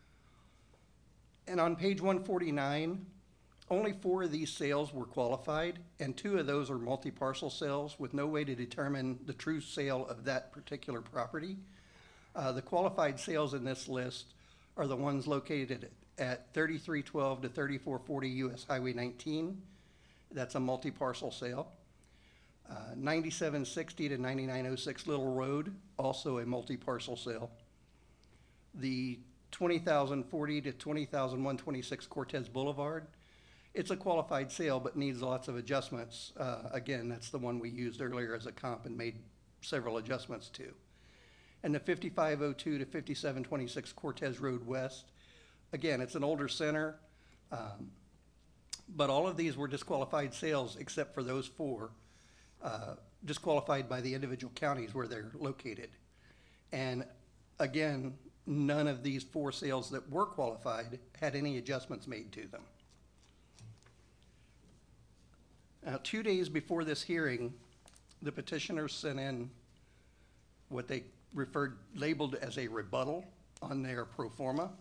And on page one forty-nine, only four of these sales were qualified, and two of those are multi-parcel sales with no way to determine the true sale of that particular property. Uh, the qualified sales in this list are the ones located at thirty-three twelve to thirty-four forty U S Highway nineteen. That's a multi-parcel sale. Uh, ninety-seven sixty to ninety-nine oh six Little Road, also a multi-parcel sale. the twenty thousand forty to twenty thousand one twenty-six Cortez Boulevard. It's a qualified sale, but needs lots of adjustments. Uh, again, that's the one we used earlier as a comp and made several adjustments to. And the fifty-five oh two to fifty-seven twenty-six Cortez Road West, again, it's an older center, um, but all of these were disqualified sales except for those four, uh, disqualified by the individual counties where they're located. And again, none of these four sales that were qualified had any adjustments made to them. Now, two days before this hearing, the petitioners sent in what they referred, labeled as a rebuttal on their pro forma.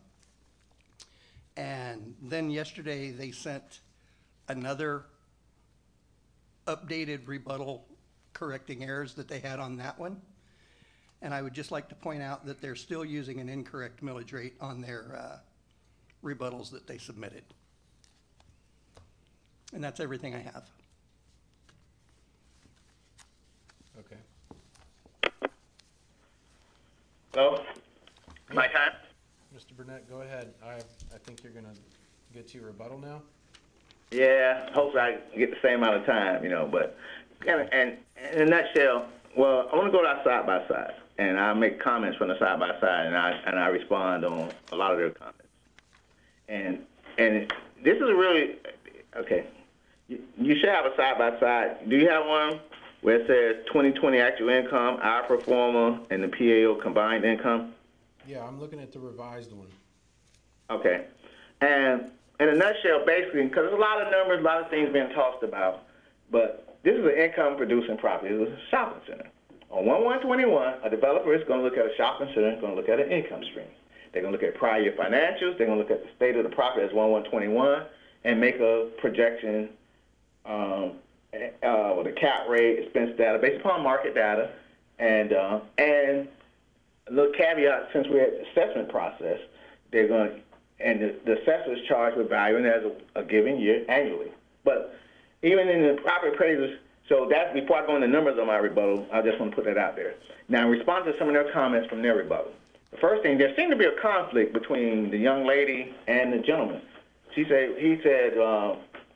And then yesterday, they sent another updated rebuttal correcting errors that they had on that one. And I would just like to point out that they're still using an incorrect millage rate on their uh, rebuttals that they submitted. And that's everything I have. Okay. Hello? My time? Mister Burnett, go ahead. I, I think you're gonna get to your rebuttal now. Yeah, hopefully I get the same amount of time, you know, but and, and in a nutshell, well, I want to go to our side by side, and I make comments from the side by side, and I and I respond on a lot of their comments. And and this is really okay. You, you should have a side by side. Do you have one where it says twenty twenty actual income, our pro forma, and the P A O combined income? Yeah, I'm looking at the revised one. Okay. And in a nutshell, basically, because there's a lot of numbers, a lot of things being tossed about, but this is an income-producing property. It's a shopping center. On one one twenty-one, a developer is going to look at a shopping center and going to look at an income stream. They're going to look at prior year financials. They're going to look at the state of the property as one one twenty-one and make a projection um, uh, with a cap rate, expense data, based upon market data, and uh, and a little caveat, since we're at the assessment process, they're going to, and the, the assessor is charged with valuing as a, a given year annually. But even in the property appraisers, so that's before I go into numbers on my rebuttal, I just want to put that out there. Now, in response to some of their comments from their rebuttal, the first thing, there seemed to be a conflict between the young lady and the gentleman. She said, he said, um,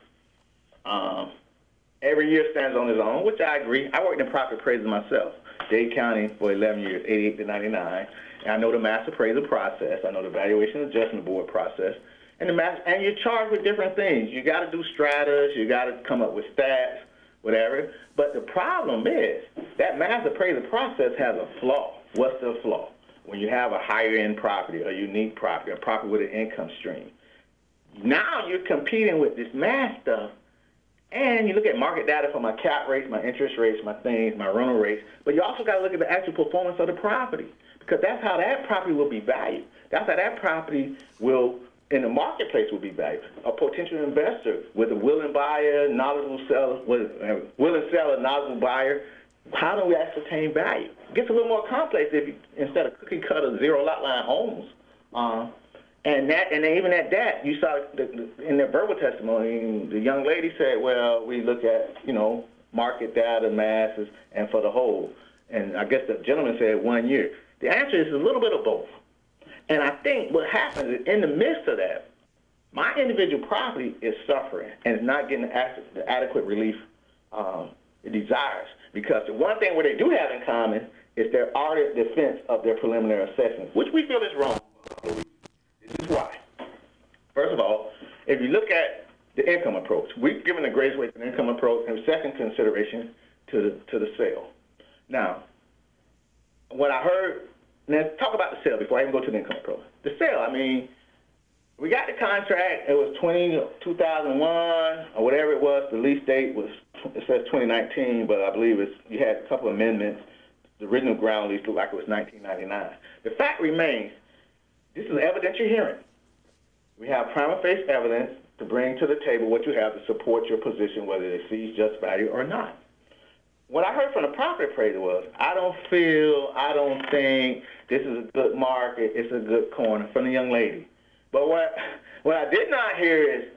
um, every year stands on its own, which I agree. I worked in property appraisal myself. Dade County for eleven years, eighty-eight to ninety-nine. And I know the mass appraisal process. I know the valuation adjustment board process. And the mass, and you're charged with different things. You got to do stratas. You got to come up with stats, whatever. But the problem is that mass appraisal process has a flaw. What's the flaw? When you have a higher end property, a unique property, a property with an income stream. Now you're competing with this mass stuff. And you look at market data for my cap rates, my interest rates, my things, my rental rates, but you also got to look at the actual performance of the property, because that's how that property will be valued. That's how that property will, in the marketplace, will be valued. A potential investor with a willing buyer, knowledgeable seller, with a willing seller, knowledgeable buyer, how do we ascertain value? It gets a little more complex if you, instead of cookie cutter zero lot line homes. Uh, And that, and even at that, you saw the, the, in their verbal testimony, the young lady said, well, we look at, you know, market data, masses, and for the whole. And I guess the gentleman said one year. The answer is a little bit of both. And I think what happens is in the midst of that, my individual property is suffering and is not getting the, the adequate relief um, it desires. Because the one thing where they do have in common is their ardent defense of their preliminary assessment, which we feel is wrong. This is why. First of all, if you look at the income approach, we've given the greatest weight to the income approach, and second consideration to the to the sale. Now, what I heard, let's talk about the sale before I even go to the income approach. The sale, I mean, we got the contract. It was twenty, two thousand one or whatever it was. The lease date was, it says twenty nineteen, but I believe it's, you had a couple of amendments. The original ground lease looked like it was nineteen ninety-nine. The fact remains, this is an evidentiary hearing. We have prima facie evidence to bring to the table what you have to support your position, whether it exceeds just value or not. What I heard from the property appraiser was, I don't feel, I don't think this is a good market, it's a good corner, from the young lady. But what what I did not hear is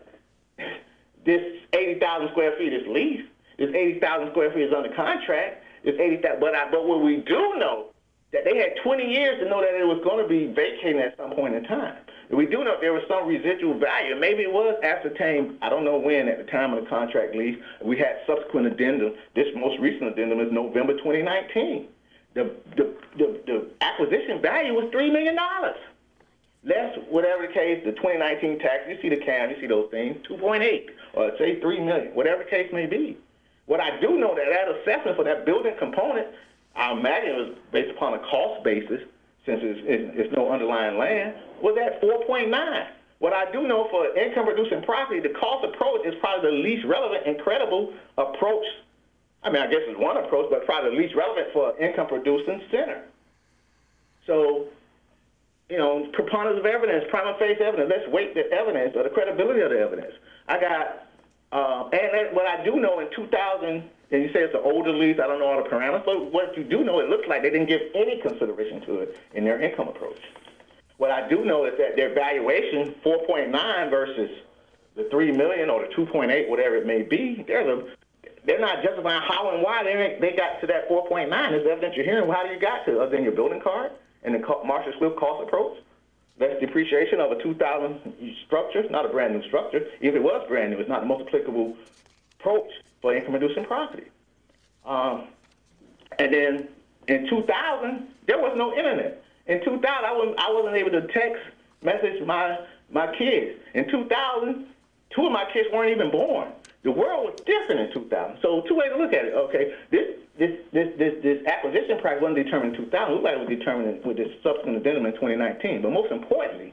this eighty thousand square feet is leased. This eighty thousand square feet is under contract. This eighty thousand, but I, but what we do know, that they had twenty years to know that it was going to be vacating at some point in time. And we do know there was some residual value. Maybe it was ascertained, I don't know when, at the time of the contract lease. We had subsequent addendum. This most recent addendum is November twenty nineteen. The, the, the, the acquisition value was three million dollars. Less, whatever the case, the twenty nineteen tax, you see the C A M, you see those things, two point eight, or say three million dollars, whatever the case may be. What I do know that that assessment for that building component, I imagine it was based upon a cost basis, since it's, it's, it's no underlying land, was at four point nine. What I do know for income-producing property, the cost approach is probably the least relevant and credible approach. I mean, I guess it's one approach, but probably the least relevant for income-producing center. So, you know, preponderance of evidence, prima facie evidence, let's weight the evidence or the credibility of the evidence. I got, uh, and, and what I do know in two thousand, and you say it's an older lease, I don't know all the parameters, but what you do know, it looks like they didn't give any consideration to it in their income approach. What I do know is that their valuation, four point nine versus the three million dollars or the two point eight, whatever it may be, there's a, they're not justifying how and why they, they got to that four point nine. There's evidence you're hearing. How do you got to it other than your building card and the Marshall Swift cost approach? That's depreciation of a two thousand structure, it's not a brand new structure. If it was brand new, it's not the most applicable approach for income-producing property. Um, and then in two thousand, there was no internet. In two thousand, I wasn't, I wasn't able to text message my my kids. In two thousand, two of my kids weren't even born. The world was different in two thousand. So two ways to look at it. Okay, this this this this, this acquisition price wasn't determined in two thousand. It looked like it was determined with this subsequent addendum in twenty nineteen. But most importantly,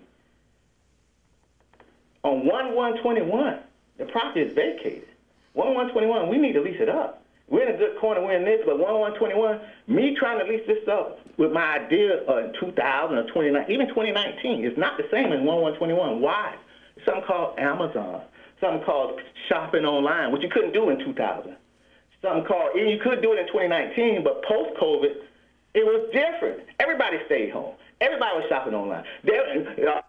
on one one twenty-one, the property is vacated. one one twenty-one, we need to lease it up. We're in a good corner, we're in this, but one one twenty-one, me trying to lease this up with my idea of two thousand or twenty nineteen, even twenty nineteen, is not the same as one one twenty-one. Why? It's something called Amazon, something called shopping online, which you couldn't do in two thousand. Something called, even you could do it in twenty nineteen, but post-COVID, it was different. Everybody stayed home. Everybody was shopping online. There, you know,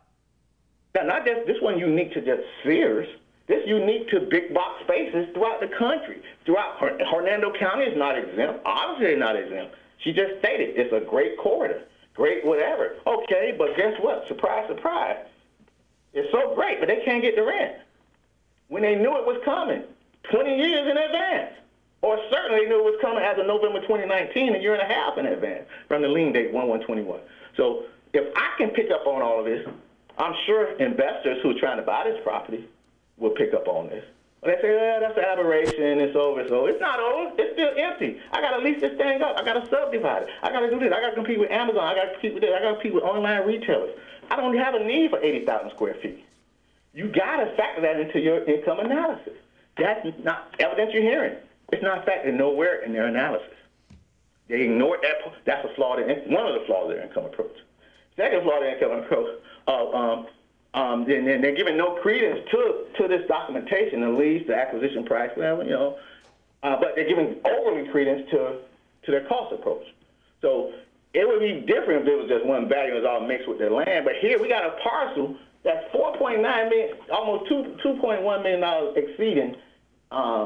not just, this wasn't unique to just Sears. This is unique to big box spaces throughout the country. Throughout Hernando County is not exempt. Obviously, they're not exempt. She just stated it's a great corridor, great whatever. Okay, but guess what? Surprise, surprise. It's so great, but they can't get the rent when they knew it was coming twenty years in advance, or certainly knew it was coming as of November twenty nineteen, a year and a half in advance from the lien date one one twenty-one. So if I can pick up on all of this, I'm sure investors who are trying to buy this property will pick up on this. But they say, well, that's an aberration, it's over. So it's not over, it's still empty. I got to lease this thing up. I got to subdivide it. I got to do this. I got to compete with Amazon. I got to compete with this. I got to compete with online retailers. I don't have a need for eighty thousand square feet. You got to factor that into your income analysis. That's not evidence you're hearing. It's not factored nowhere in their analysis. They ignored that. That's a flaw in, one of the flaws of their income approach. Second flaw of their income approach, uh, um, Um, and then they're giving no credence to to this documentation, the lease, the acquisition price, well, you know, uh, but they're giving overly credence to to their cost approach. So it would be different if it was just one value was all mixed with their land. But here we got a parcel that's four point nine million, almost two two point one million dollars exceeding uh,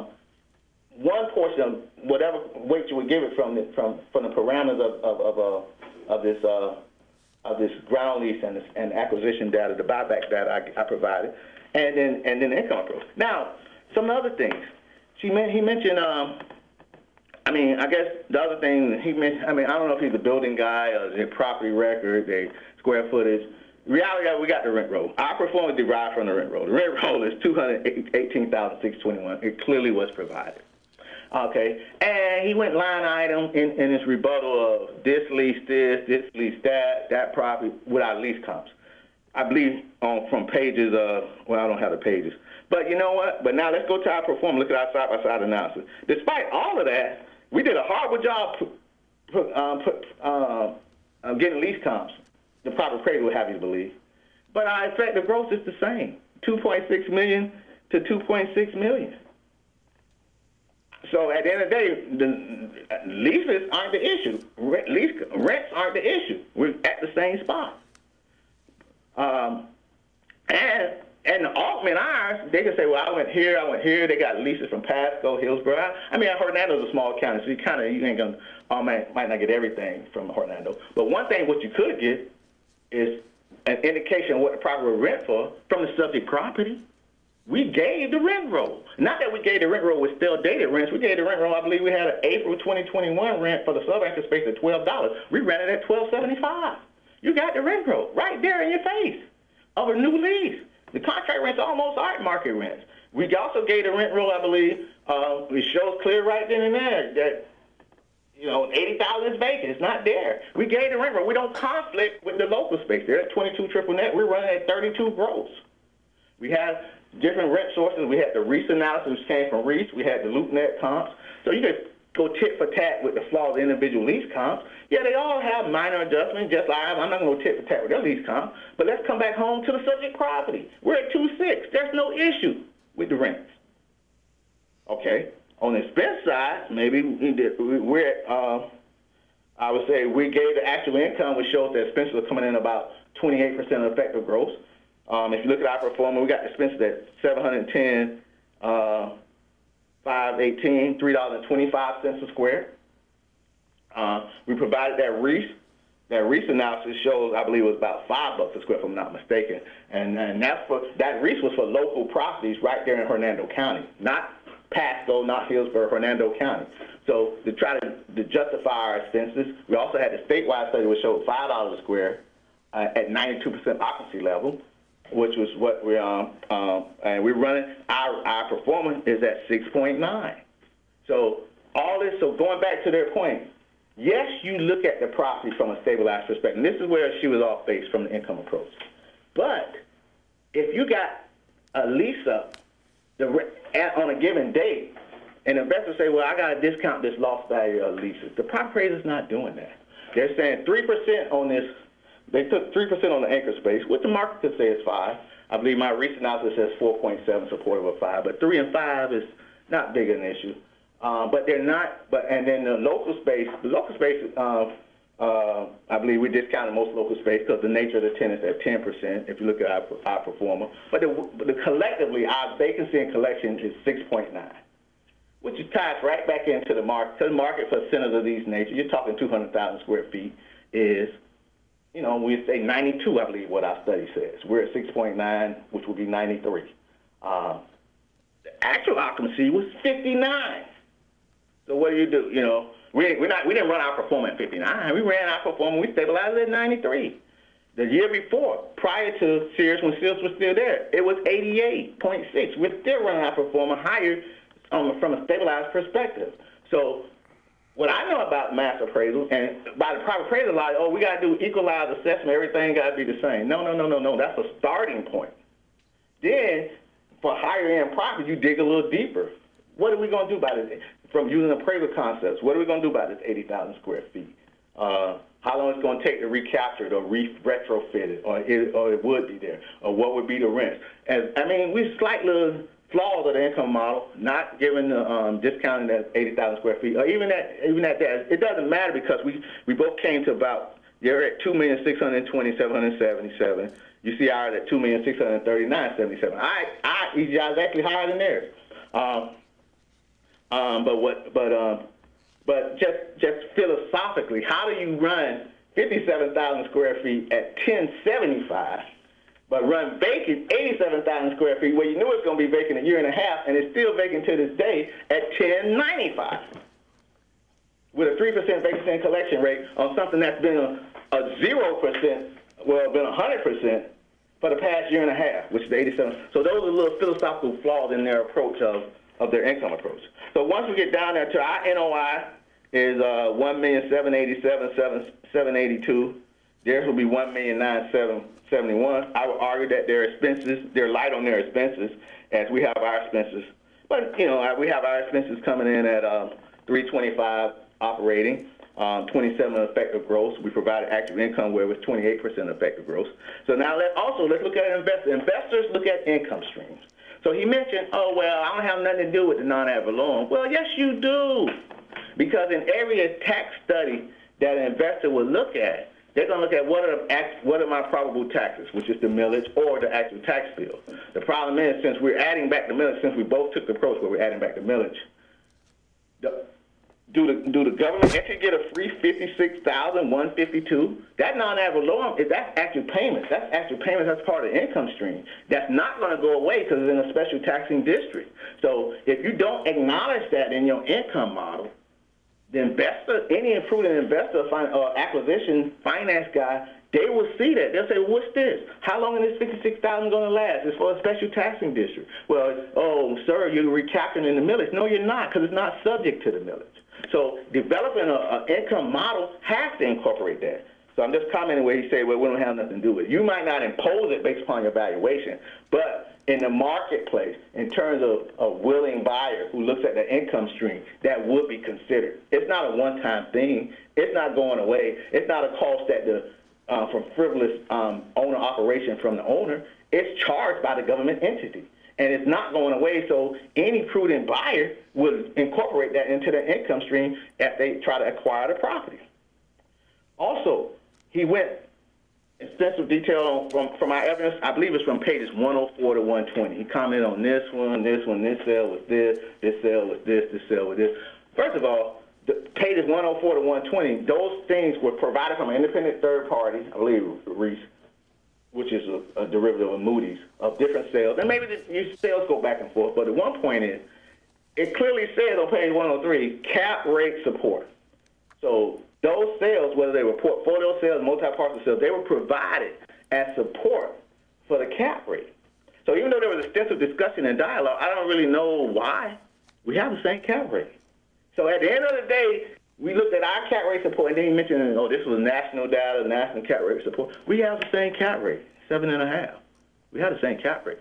one portion of whatever weight you would give it from the from from the parameters of of of, uh, of this. Uh, of this ground lease and, this, and acquisition data, the buyback data I, I provided, and then and then the income approach. Now, some other things. She meant, he mentioned, um, I mean, I guess the other thing he mentioned, I mean, I don't know if he's a building guy or the property record, the square footage. Reality, we got the rent roll. Our performance derived from the rent roll. The rent roll is two hundred eighteen thousand six hundred twenty-one. It clearly was provided. Okay, and he went line item in, in his rebuttal of this lease this, this lease that, that property without lease comps. I believe on from pages of, well, I don't have the pages. But you know what? But now let's go to our performance. Look at our side-by-side analysis. Despite all of that, we did a horrible job put, put, um, put, uh, uh, getting lease comps. The proper appraiser would have you to believe. But our effective growth is the same, two point six million to two point six million. So at the end of the day, the leases aren't the issue. Rent, lease, rents aren't the issue. We're at the same spot. Um, and And the Altman ours, they can say, well, I went here, I went here. They got leases from Pasco, Hillsborough. I, I mean, Hernando's a small county, so you kind of, you ain't gonna, oh man, might not get everything from Hernando. But one thing what you could get is an indication of what the property will rent for from the subject property. We gave the rent roll. Not that we gave the rent roll with still dated rents. We gave the rent roll, I believe we had an April twenty twenty-one rent for the sub-anchor space at twelve dollars. We rented at twelve seventy-five. You got the rent roll right there in your face of a new lease. The contract rents are almost art market rents. We also gave the rent roll, I believe, uh, it shows clear right then and there that, you know, eighty thousand is vacant. It's not there. We gave the rent roll. We don't conflict with the local space. They're at twenty-two triple net. We're running at thirty-two gross. We have different rent sources. We had the Reese analysis, which came from Reese. We had the LoopNet comps. So you could go tit for tat with the flaws of individual lease comps. Yeah, they all have minor adjustments, just like I'm not going to go tit for tat with their lease comp. But let's come back home to the subject property. We're at two six. There's no issue with the rents. Okay. On the expense side, maybe we're at, uh, I would say we gave the actual income, which shows that expenses are coming in about twenty-eight percent of effective gross. Um, if you look at our performance, we got expenses at seven hundred ten, uh, five eighteen, three dollars and twenty-five cents a square. Uh, we provided that Reese. That Reese analysis shows, I believe, it was about five bucks a square, if I'm not mistaken. And, and that's for that Reese was for local properties right there in Hernando County, not Pasco, not Hillsborough, Hernando County. So to try to, to justify our expenses, we also had the statewide study which showed five dollars a square uh, at ninety-two percent occupancy level, which was what we um, um and we're running. Our our performance is at six point nine. So all this. So going back to their point, yes, you look at the property from a stabilized perspective. And this is where she was off base from the income approach. But if you got a lease up the on a given date, and investors say, well, I got to discount this lost value of leases. The property appraiser's not doing that. They're saying three percent on this. They took three percent on the anchor space, which the market could say is five. I believe my recent analysis says four point seven supportive of five, but three and five is not big an issue. Uh, but they're not, but, and then the local space, the local space, uh, uh, I believe we discounted most local space because the nature of the tenants at ten percent, if you look at our, our performer. But the, the collectively, our vacancy and collection is six point nine, which ties right back into the market. The market for centers of these nature, you're talking two hundred thousand square feet, is, you know, we say ninety-two, I believe what our study says. We're at six point nine, which would be ninety-three. Uh, the actual occupancy was fifty-nine. So what do you do? You know, we we're not we didn't run our performance at fifty-nine. We ran our performance. We stabilized it at ninety-three. The year before, prior to Sears, when Sears was still there, it was eighty-eight point six. We're still running our performance higher um, from a stabilized perspective. So what I know about mass appraisal, and by the private appraisal law, oh, we got to do equalized assessment. Everything got to be the same. No, no, no, no, no. That's a starting point. Then for higher end property, you dig a little deeper. What are we going to do about it? From using appraisal concepts, what are we going to do about this eighty thousand square feet? Uh, how long it's going to take to recapture it or re-retrofit it, or it, or it would be there, or what would be the rent? As, I mean, we slight little flaws of the income model, not giving the um, discounting that eighty thousand square feet, or even that, even at that, it doesn't matter because we, we both came to about, you're at two million six hundred twenty thousand seven hundred seventy-seven. You see ours at two million six hundred thirty-nine thousand seventy-seven. I, I, E G I is actually higher than theirs. Um, Um, but what? But um, but just just philosophically, how do you run fifty-seven thousand square feet at ten seventy-five, but run vacant eighty-seven thousand square feet where you knew it's going to be vacant a year and a half, and it's still vacant to this day at ten ninety-five, with a three percent vacancy and collection rate on something that's been a, a zero percent, well, been a hundred percent for the past year and a half, which is eighty-seven. So those are little philosophical flaws in their approach of. of their income approach. So once we get down there to our N O I is uh, one million seven hundred eighty-seven thousand seven hundred eighty-two. Theirs will be one million nine hundred seven thousand seventy-one. I would argue that their expenses, they're light on their expenses as we have our expenses. But, you know, we have our expenses coming in at um, three twenty-five operating, um, twenty-seven effective gross. We provided active income where it was twenty-eight percent effective gross. So now let also let's look at investors. Investors look at income streams. So he mentioned, oh, well, I don't have nothing to do with the non-ad valorem. Well, yes, you do. Because in every tax study that an investor would look at, they're gonna look at what are the act, what are my probable taxes, which is the millage or the actual tax bill. The problem is, since we're adding back the millage, since we both took the approach where we're adding back the millage, the, do the do the government entity get a free fifty-six thousand one hundred fifty-two? That non-ad valorem, if that's actual payments, that's actual payments. That's part of the income stream. That's not going to go away because it's in a special taxing district. So if you don't acknowledge that in your income model, the investor, any prudent investor or acquisition finance guy, they will see that. They'll say, well, what's this? How long is this fifty-six thousand dollars going to last? It's for a special taxing district. Well, oh, sir, you're recapturing in the millage. No, you're not, because it's not subject to the millage. So developing an income model has to incorporate that. So I'm just commenting where he said, well, we don't have nothing to do with it. You might not impose it based upon your valuation, but in the marketplace, in terms of a willing buyer who looks at the income stream, that would be considered. It's not a one-time thing. It's not going away. It's not a cost that the uh, from frivolous um, owner operation from the owner. It's charged by the government entity, and it's not going away. So any prudent buyer would incorporate that into their income stream if they try to acquire the property. Also, he went extensive detail from, from our evidence. I believe it's from pages one oh four to one twenty. He commented on this one, this one, this sale was this, this sale was this, this sale was this. First of all, the pages one oh four to one twenty, those things were provided from an independent third party, I believe Reese, which is a, a derivative of Moody's, of different sales. And maybe the sales go back and forth, but the one point is, it clearly says on page one oh three, cap rate support. So those sales, whether they were portfolio sales, multi-parcel sales, they were provided as support for the cap rate. So even though there was extensive discussion and dialogue, I don't really know why we have the same cap rate. So at the end of the day, we looked at our cap rate support, and then you mentioned, oh, this was national data, national cap rate support. We have the same cap rate, seven and a half. We have the same cap rate.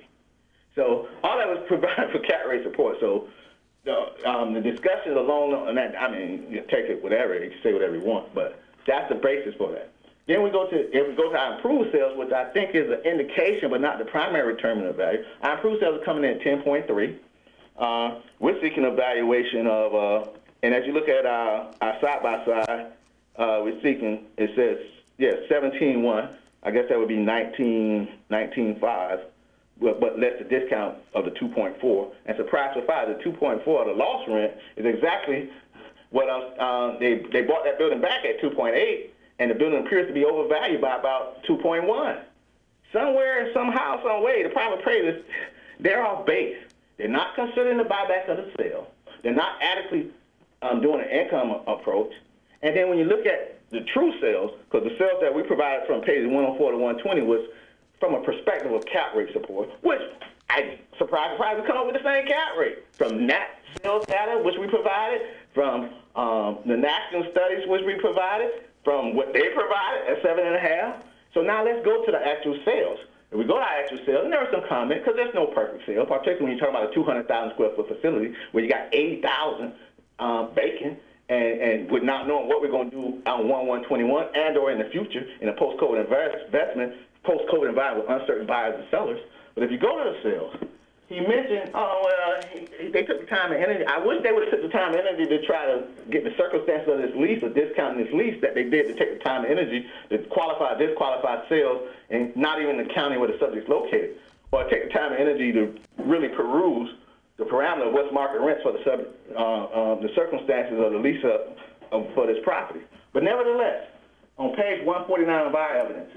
So all that was provided for cap rate support. So the, um, the discussions along that, I mean, you take it whatever, you can say whatever you want, but that's the basis for that. Then we go to, if we go to our improved sales, which I think is an indication but not the primary determinant of value, our improved sales are coming in at ten point three. Uh, we're seeking a valuation of, uh, and as you look at our, our side-by-side, uh, we're seeking, it says, yeah, seventeen one. I guess that would be nineteen, nineteen five. But, but less the discount of the two point four. And surprise, surprise, the two point four, the loss rent, is exactly what um, they, they bought that building back at two point eight, and the building appears to be overvalued by about two point one. Somewhere, somehow, some way, the private appraisers, they're off base. They're not considering the buyback of the sale. They're not adequately um, doing an income approach. And then when you look at the true sales, because the sales that we provided from pages one oh four to one twenty was from a perspective of cap rate support, which I surprise, surprise, we come up with the same cap rate from N A T sales data, which we provided, from um, the national studies, which we provided, from what they provided at seven and a half. So now let's go to the actual sales. If we go to our actual sales, and there was some comment, because there's no perfect sale, particularly when you're talking about a two hundred thousand square foot facility where you got eighty thousand um, vacant, and, and with not knowing what we're going to do on one one twenty-one and or in the future in a post-COVID investment, post-COVID environment with uncertain buyers and sellers. But if you go to the sales, he mentioned, oh, well, he, he, they took the time and energy. I wish they would have took the time and energy to try to get the circumstances of this lease or discounting this lease that they did to take the time and energy to qualify, disqualify sales and not even the county where the subject's located, or take the time and energy to really peruse the parameter of what's market rents for the sub, uh, uh, the circumstances of the lease up um, for this property. But nevertheless, on page one forty-nine of our evidence,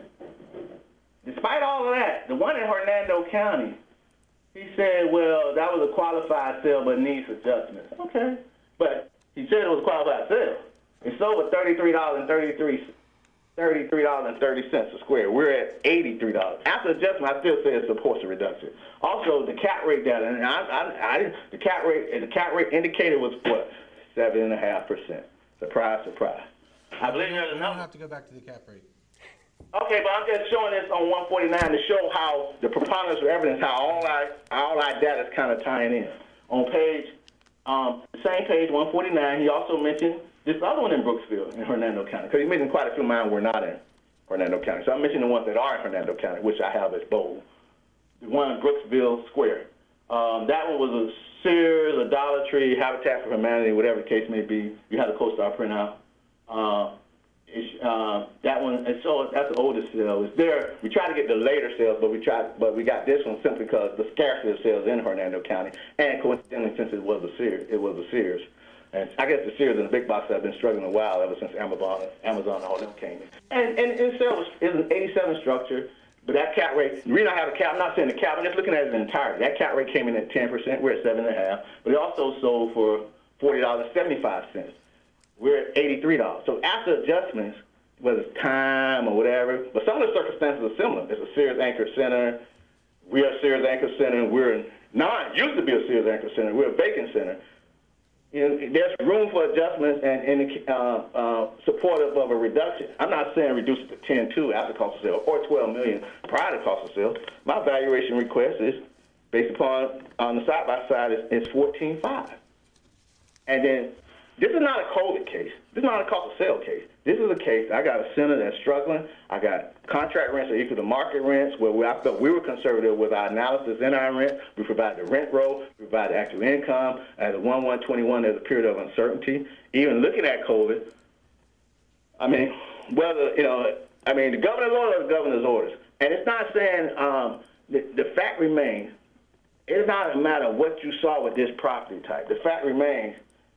despite all of that, the one in Hernando County, he said, well, that was a qualified sale but needs adjustments. Okay. But he said it was a qualified sale. It sold for thirty-three dollars and thirty-three cents a square. We're at eighty-three dollars. After adjustment, I still say it supports a reduction. Also, the cap rate data, and I, I, I didn't, the cap rate, the cap rate indicator was what? Seven and a half percent. Surprise, surprise. I believe there's You another. don't have to go back to the cap rate. Okay, but I'm just showing this on one forty-nine to show how the preponderance of evidence, how all our all our data is kind of tying in. On page, um, same page, one forty-nine, he also mentioned this other one in Brooksville in Hernando County, because he mentioned quite a few of mine were not in Hernando County. So I'm mentioning the ones that are in Hernando County, which I have as bold. The one in Brooksville Square. Um, that one was a Sears, a Dollar Tree, Habitat for Humanity, whatever the case may be. You had a CoStar printout. Uh, It's, uh, that one, and so that's the oldest sale. It's there. We try to get the later sales, but we tried, but we got this one simply because the scarcity of sales in Hernando County, and coincidentally, since it was a Sears, it was a Sears, and I guess the Sears and the big box have been struggling a while ever since Amazon, Amazon, and all them came in. And and, and sale is an eighty-seven structure, but that cap rate. The reason I have a cap, I'm not saying the cap, I'm just looking at it in entirety. That cap rate came in at ten percent. We're at seven and a half, but it also sold for forty dollars and seventy-five cents. We're at eighty-three dollars. So after adjustments, whether it's time or whatever, but some of the circumstances are similar. It's a Sears Anchor Center. We're a Sears Anchor Center. We're not used to be a Sears Anchor Center. We're a Bacon Center. You know, there's room for adjustments and, and uh, uh, supportive of a reduction. I'm not saying reduce it to ten two after cost of sale or twelve million prior to cost of sale. My valuation request is based upon on the side by side is, is fourteen five. And then this is not a COVID case. This is not a cost of sale case. This is a case, I got a center that's struggling. I got contract rents that equal to market rents where we, I felt we were conservative with our analysis in our rent. We provide the rent roll, we provide the actual income. At a one one twenty-one, there's a period of uncertainty. Even looking at COVID, I mean, whether, you know, I mean, the governor's order is the governor's orders. And it's not saying, um, the, the fact remains, it's not a matter of what you saw with this property type. The fact remains,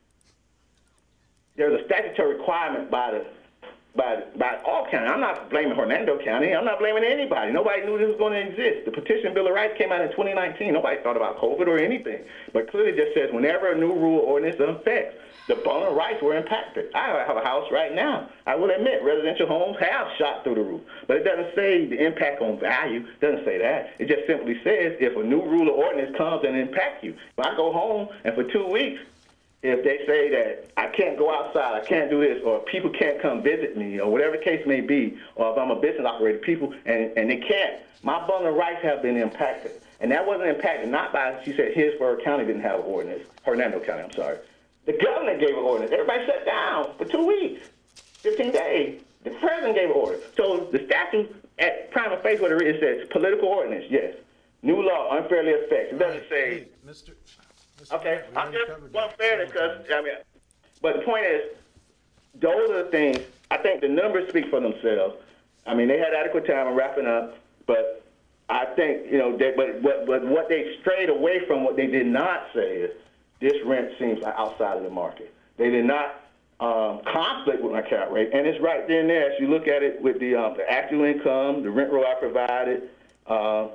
there's a statutory requirement by the by by all counties. I'm not blaming Hernando County. I'm not blaming anybody. Nobody knew this was going to exist. The petition Bill of Rights came out in twenty nineteen. Nobody thought about COVID or anything. But clearly just says whenever a new rule or ordinance affects, the bone of rights were impacted. I have a house right now. I will admit residential homes have shot through the roof. But it doesn't say the impact on value. It doesn't say that. It just simply says if a new rule or ordinance comes and impacts you. If I go home and for two weeks, if they say that I can't go outside, I can't do this, or people can't come visit me, or whatever the case may be, or if I'm a business operator, people, and, and they can't, my bundle of rights have been impacted. And that wasn't impacted not by, she said, Hillsborough County didn't have an ordinance, Hernando County, I'm sorry. The governor gave an ordinance. Everybody shut down for two weeks, fifteen days. The president gave an order. So the statute at prima facie, what it is, says political ordinance, yes. New law unfairly affects. It doesn't say. Hey, Mister Mister Okay, Grant, we I'm already just covered well that fairness several because times. I mean, but the point is, those are the things. I think the numbers speak for themselves. I mean, they had adequate time of wrapping up, but I think you know, they, but but but what they strayed away from, what they did not say is this rent seems outside of the market. They did not um, conflict with my cap rate, and it's right there and there. As you look at it with the um, the actual income, the rent roll I provided. Uh,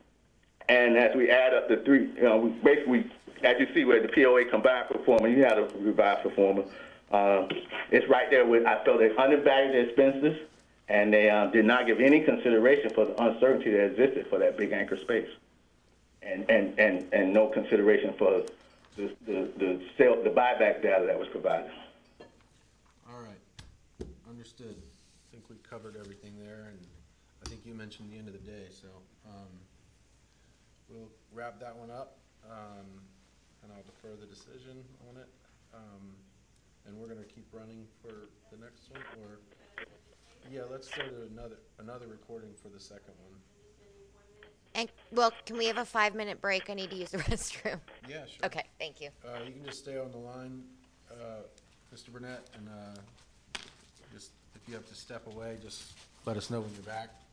And as we add up the three, you know, we basically, as you see where the P O A combined performance, you had a revised performance. Uh, it's right there with, I felt they undervalued their expenses, and they um, did not give any consideration for the uncertainty that existed for that big anchor space, and and and, and no consideration for the the the sale, the buyback data that was provided. All right, understood. I think we covered everything there, and I think you mentioned the end of the day, so. Um, We'll wrap that one up, um, and I'll defer the decision on it. Um, and we're gonna keep running for the next one, or, yeah, let's go to another, another recording for the second one. And, well, can we have a five-minute break? I need to use the restroom. Yeah, sure. Okay, thank you. Uh, you can just stay on the line, uh, Mister Burnett, and, uh, just, if you have to step away, just let us know when you're back.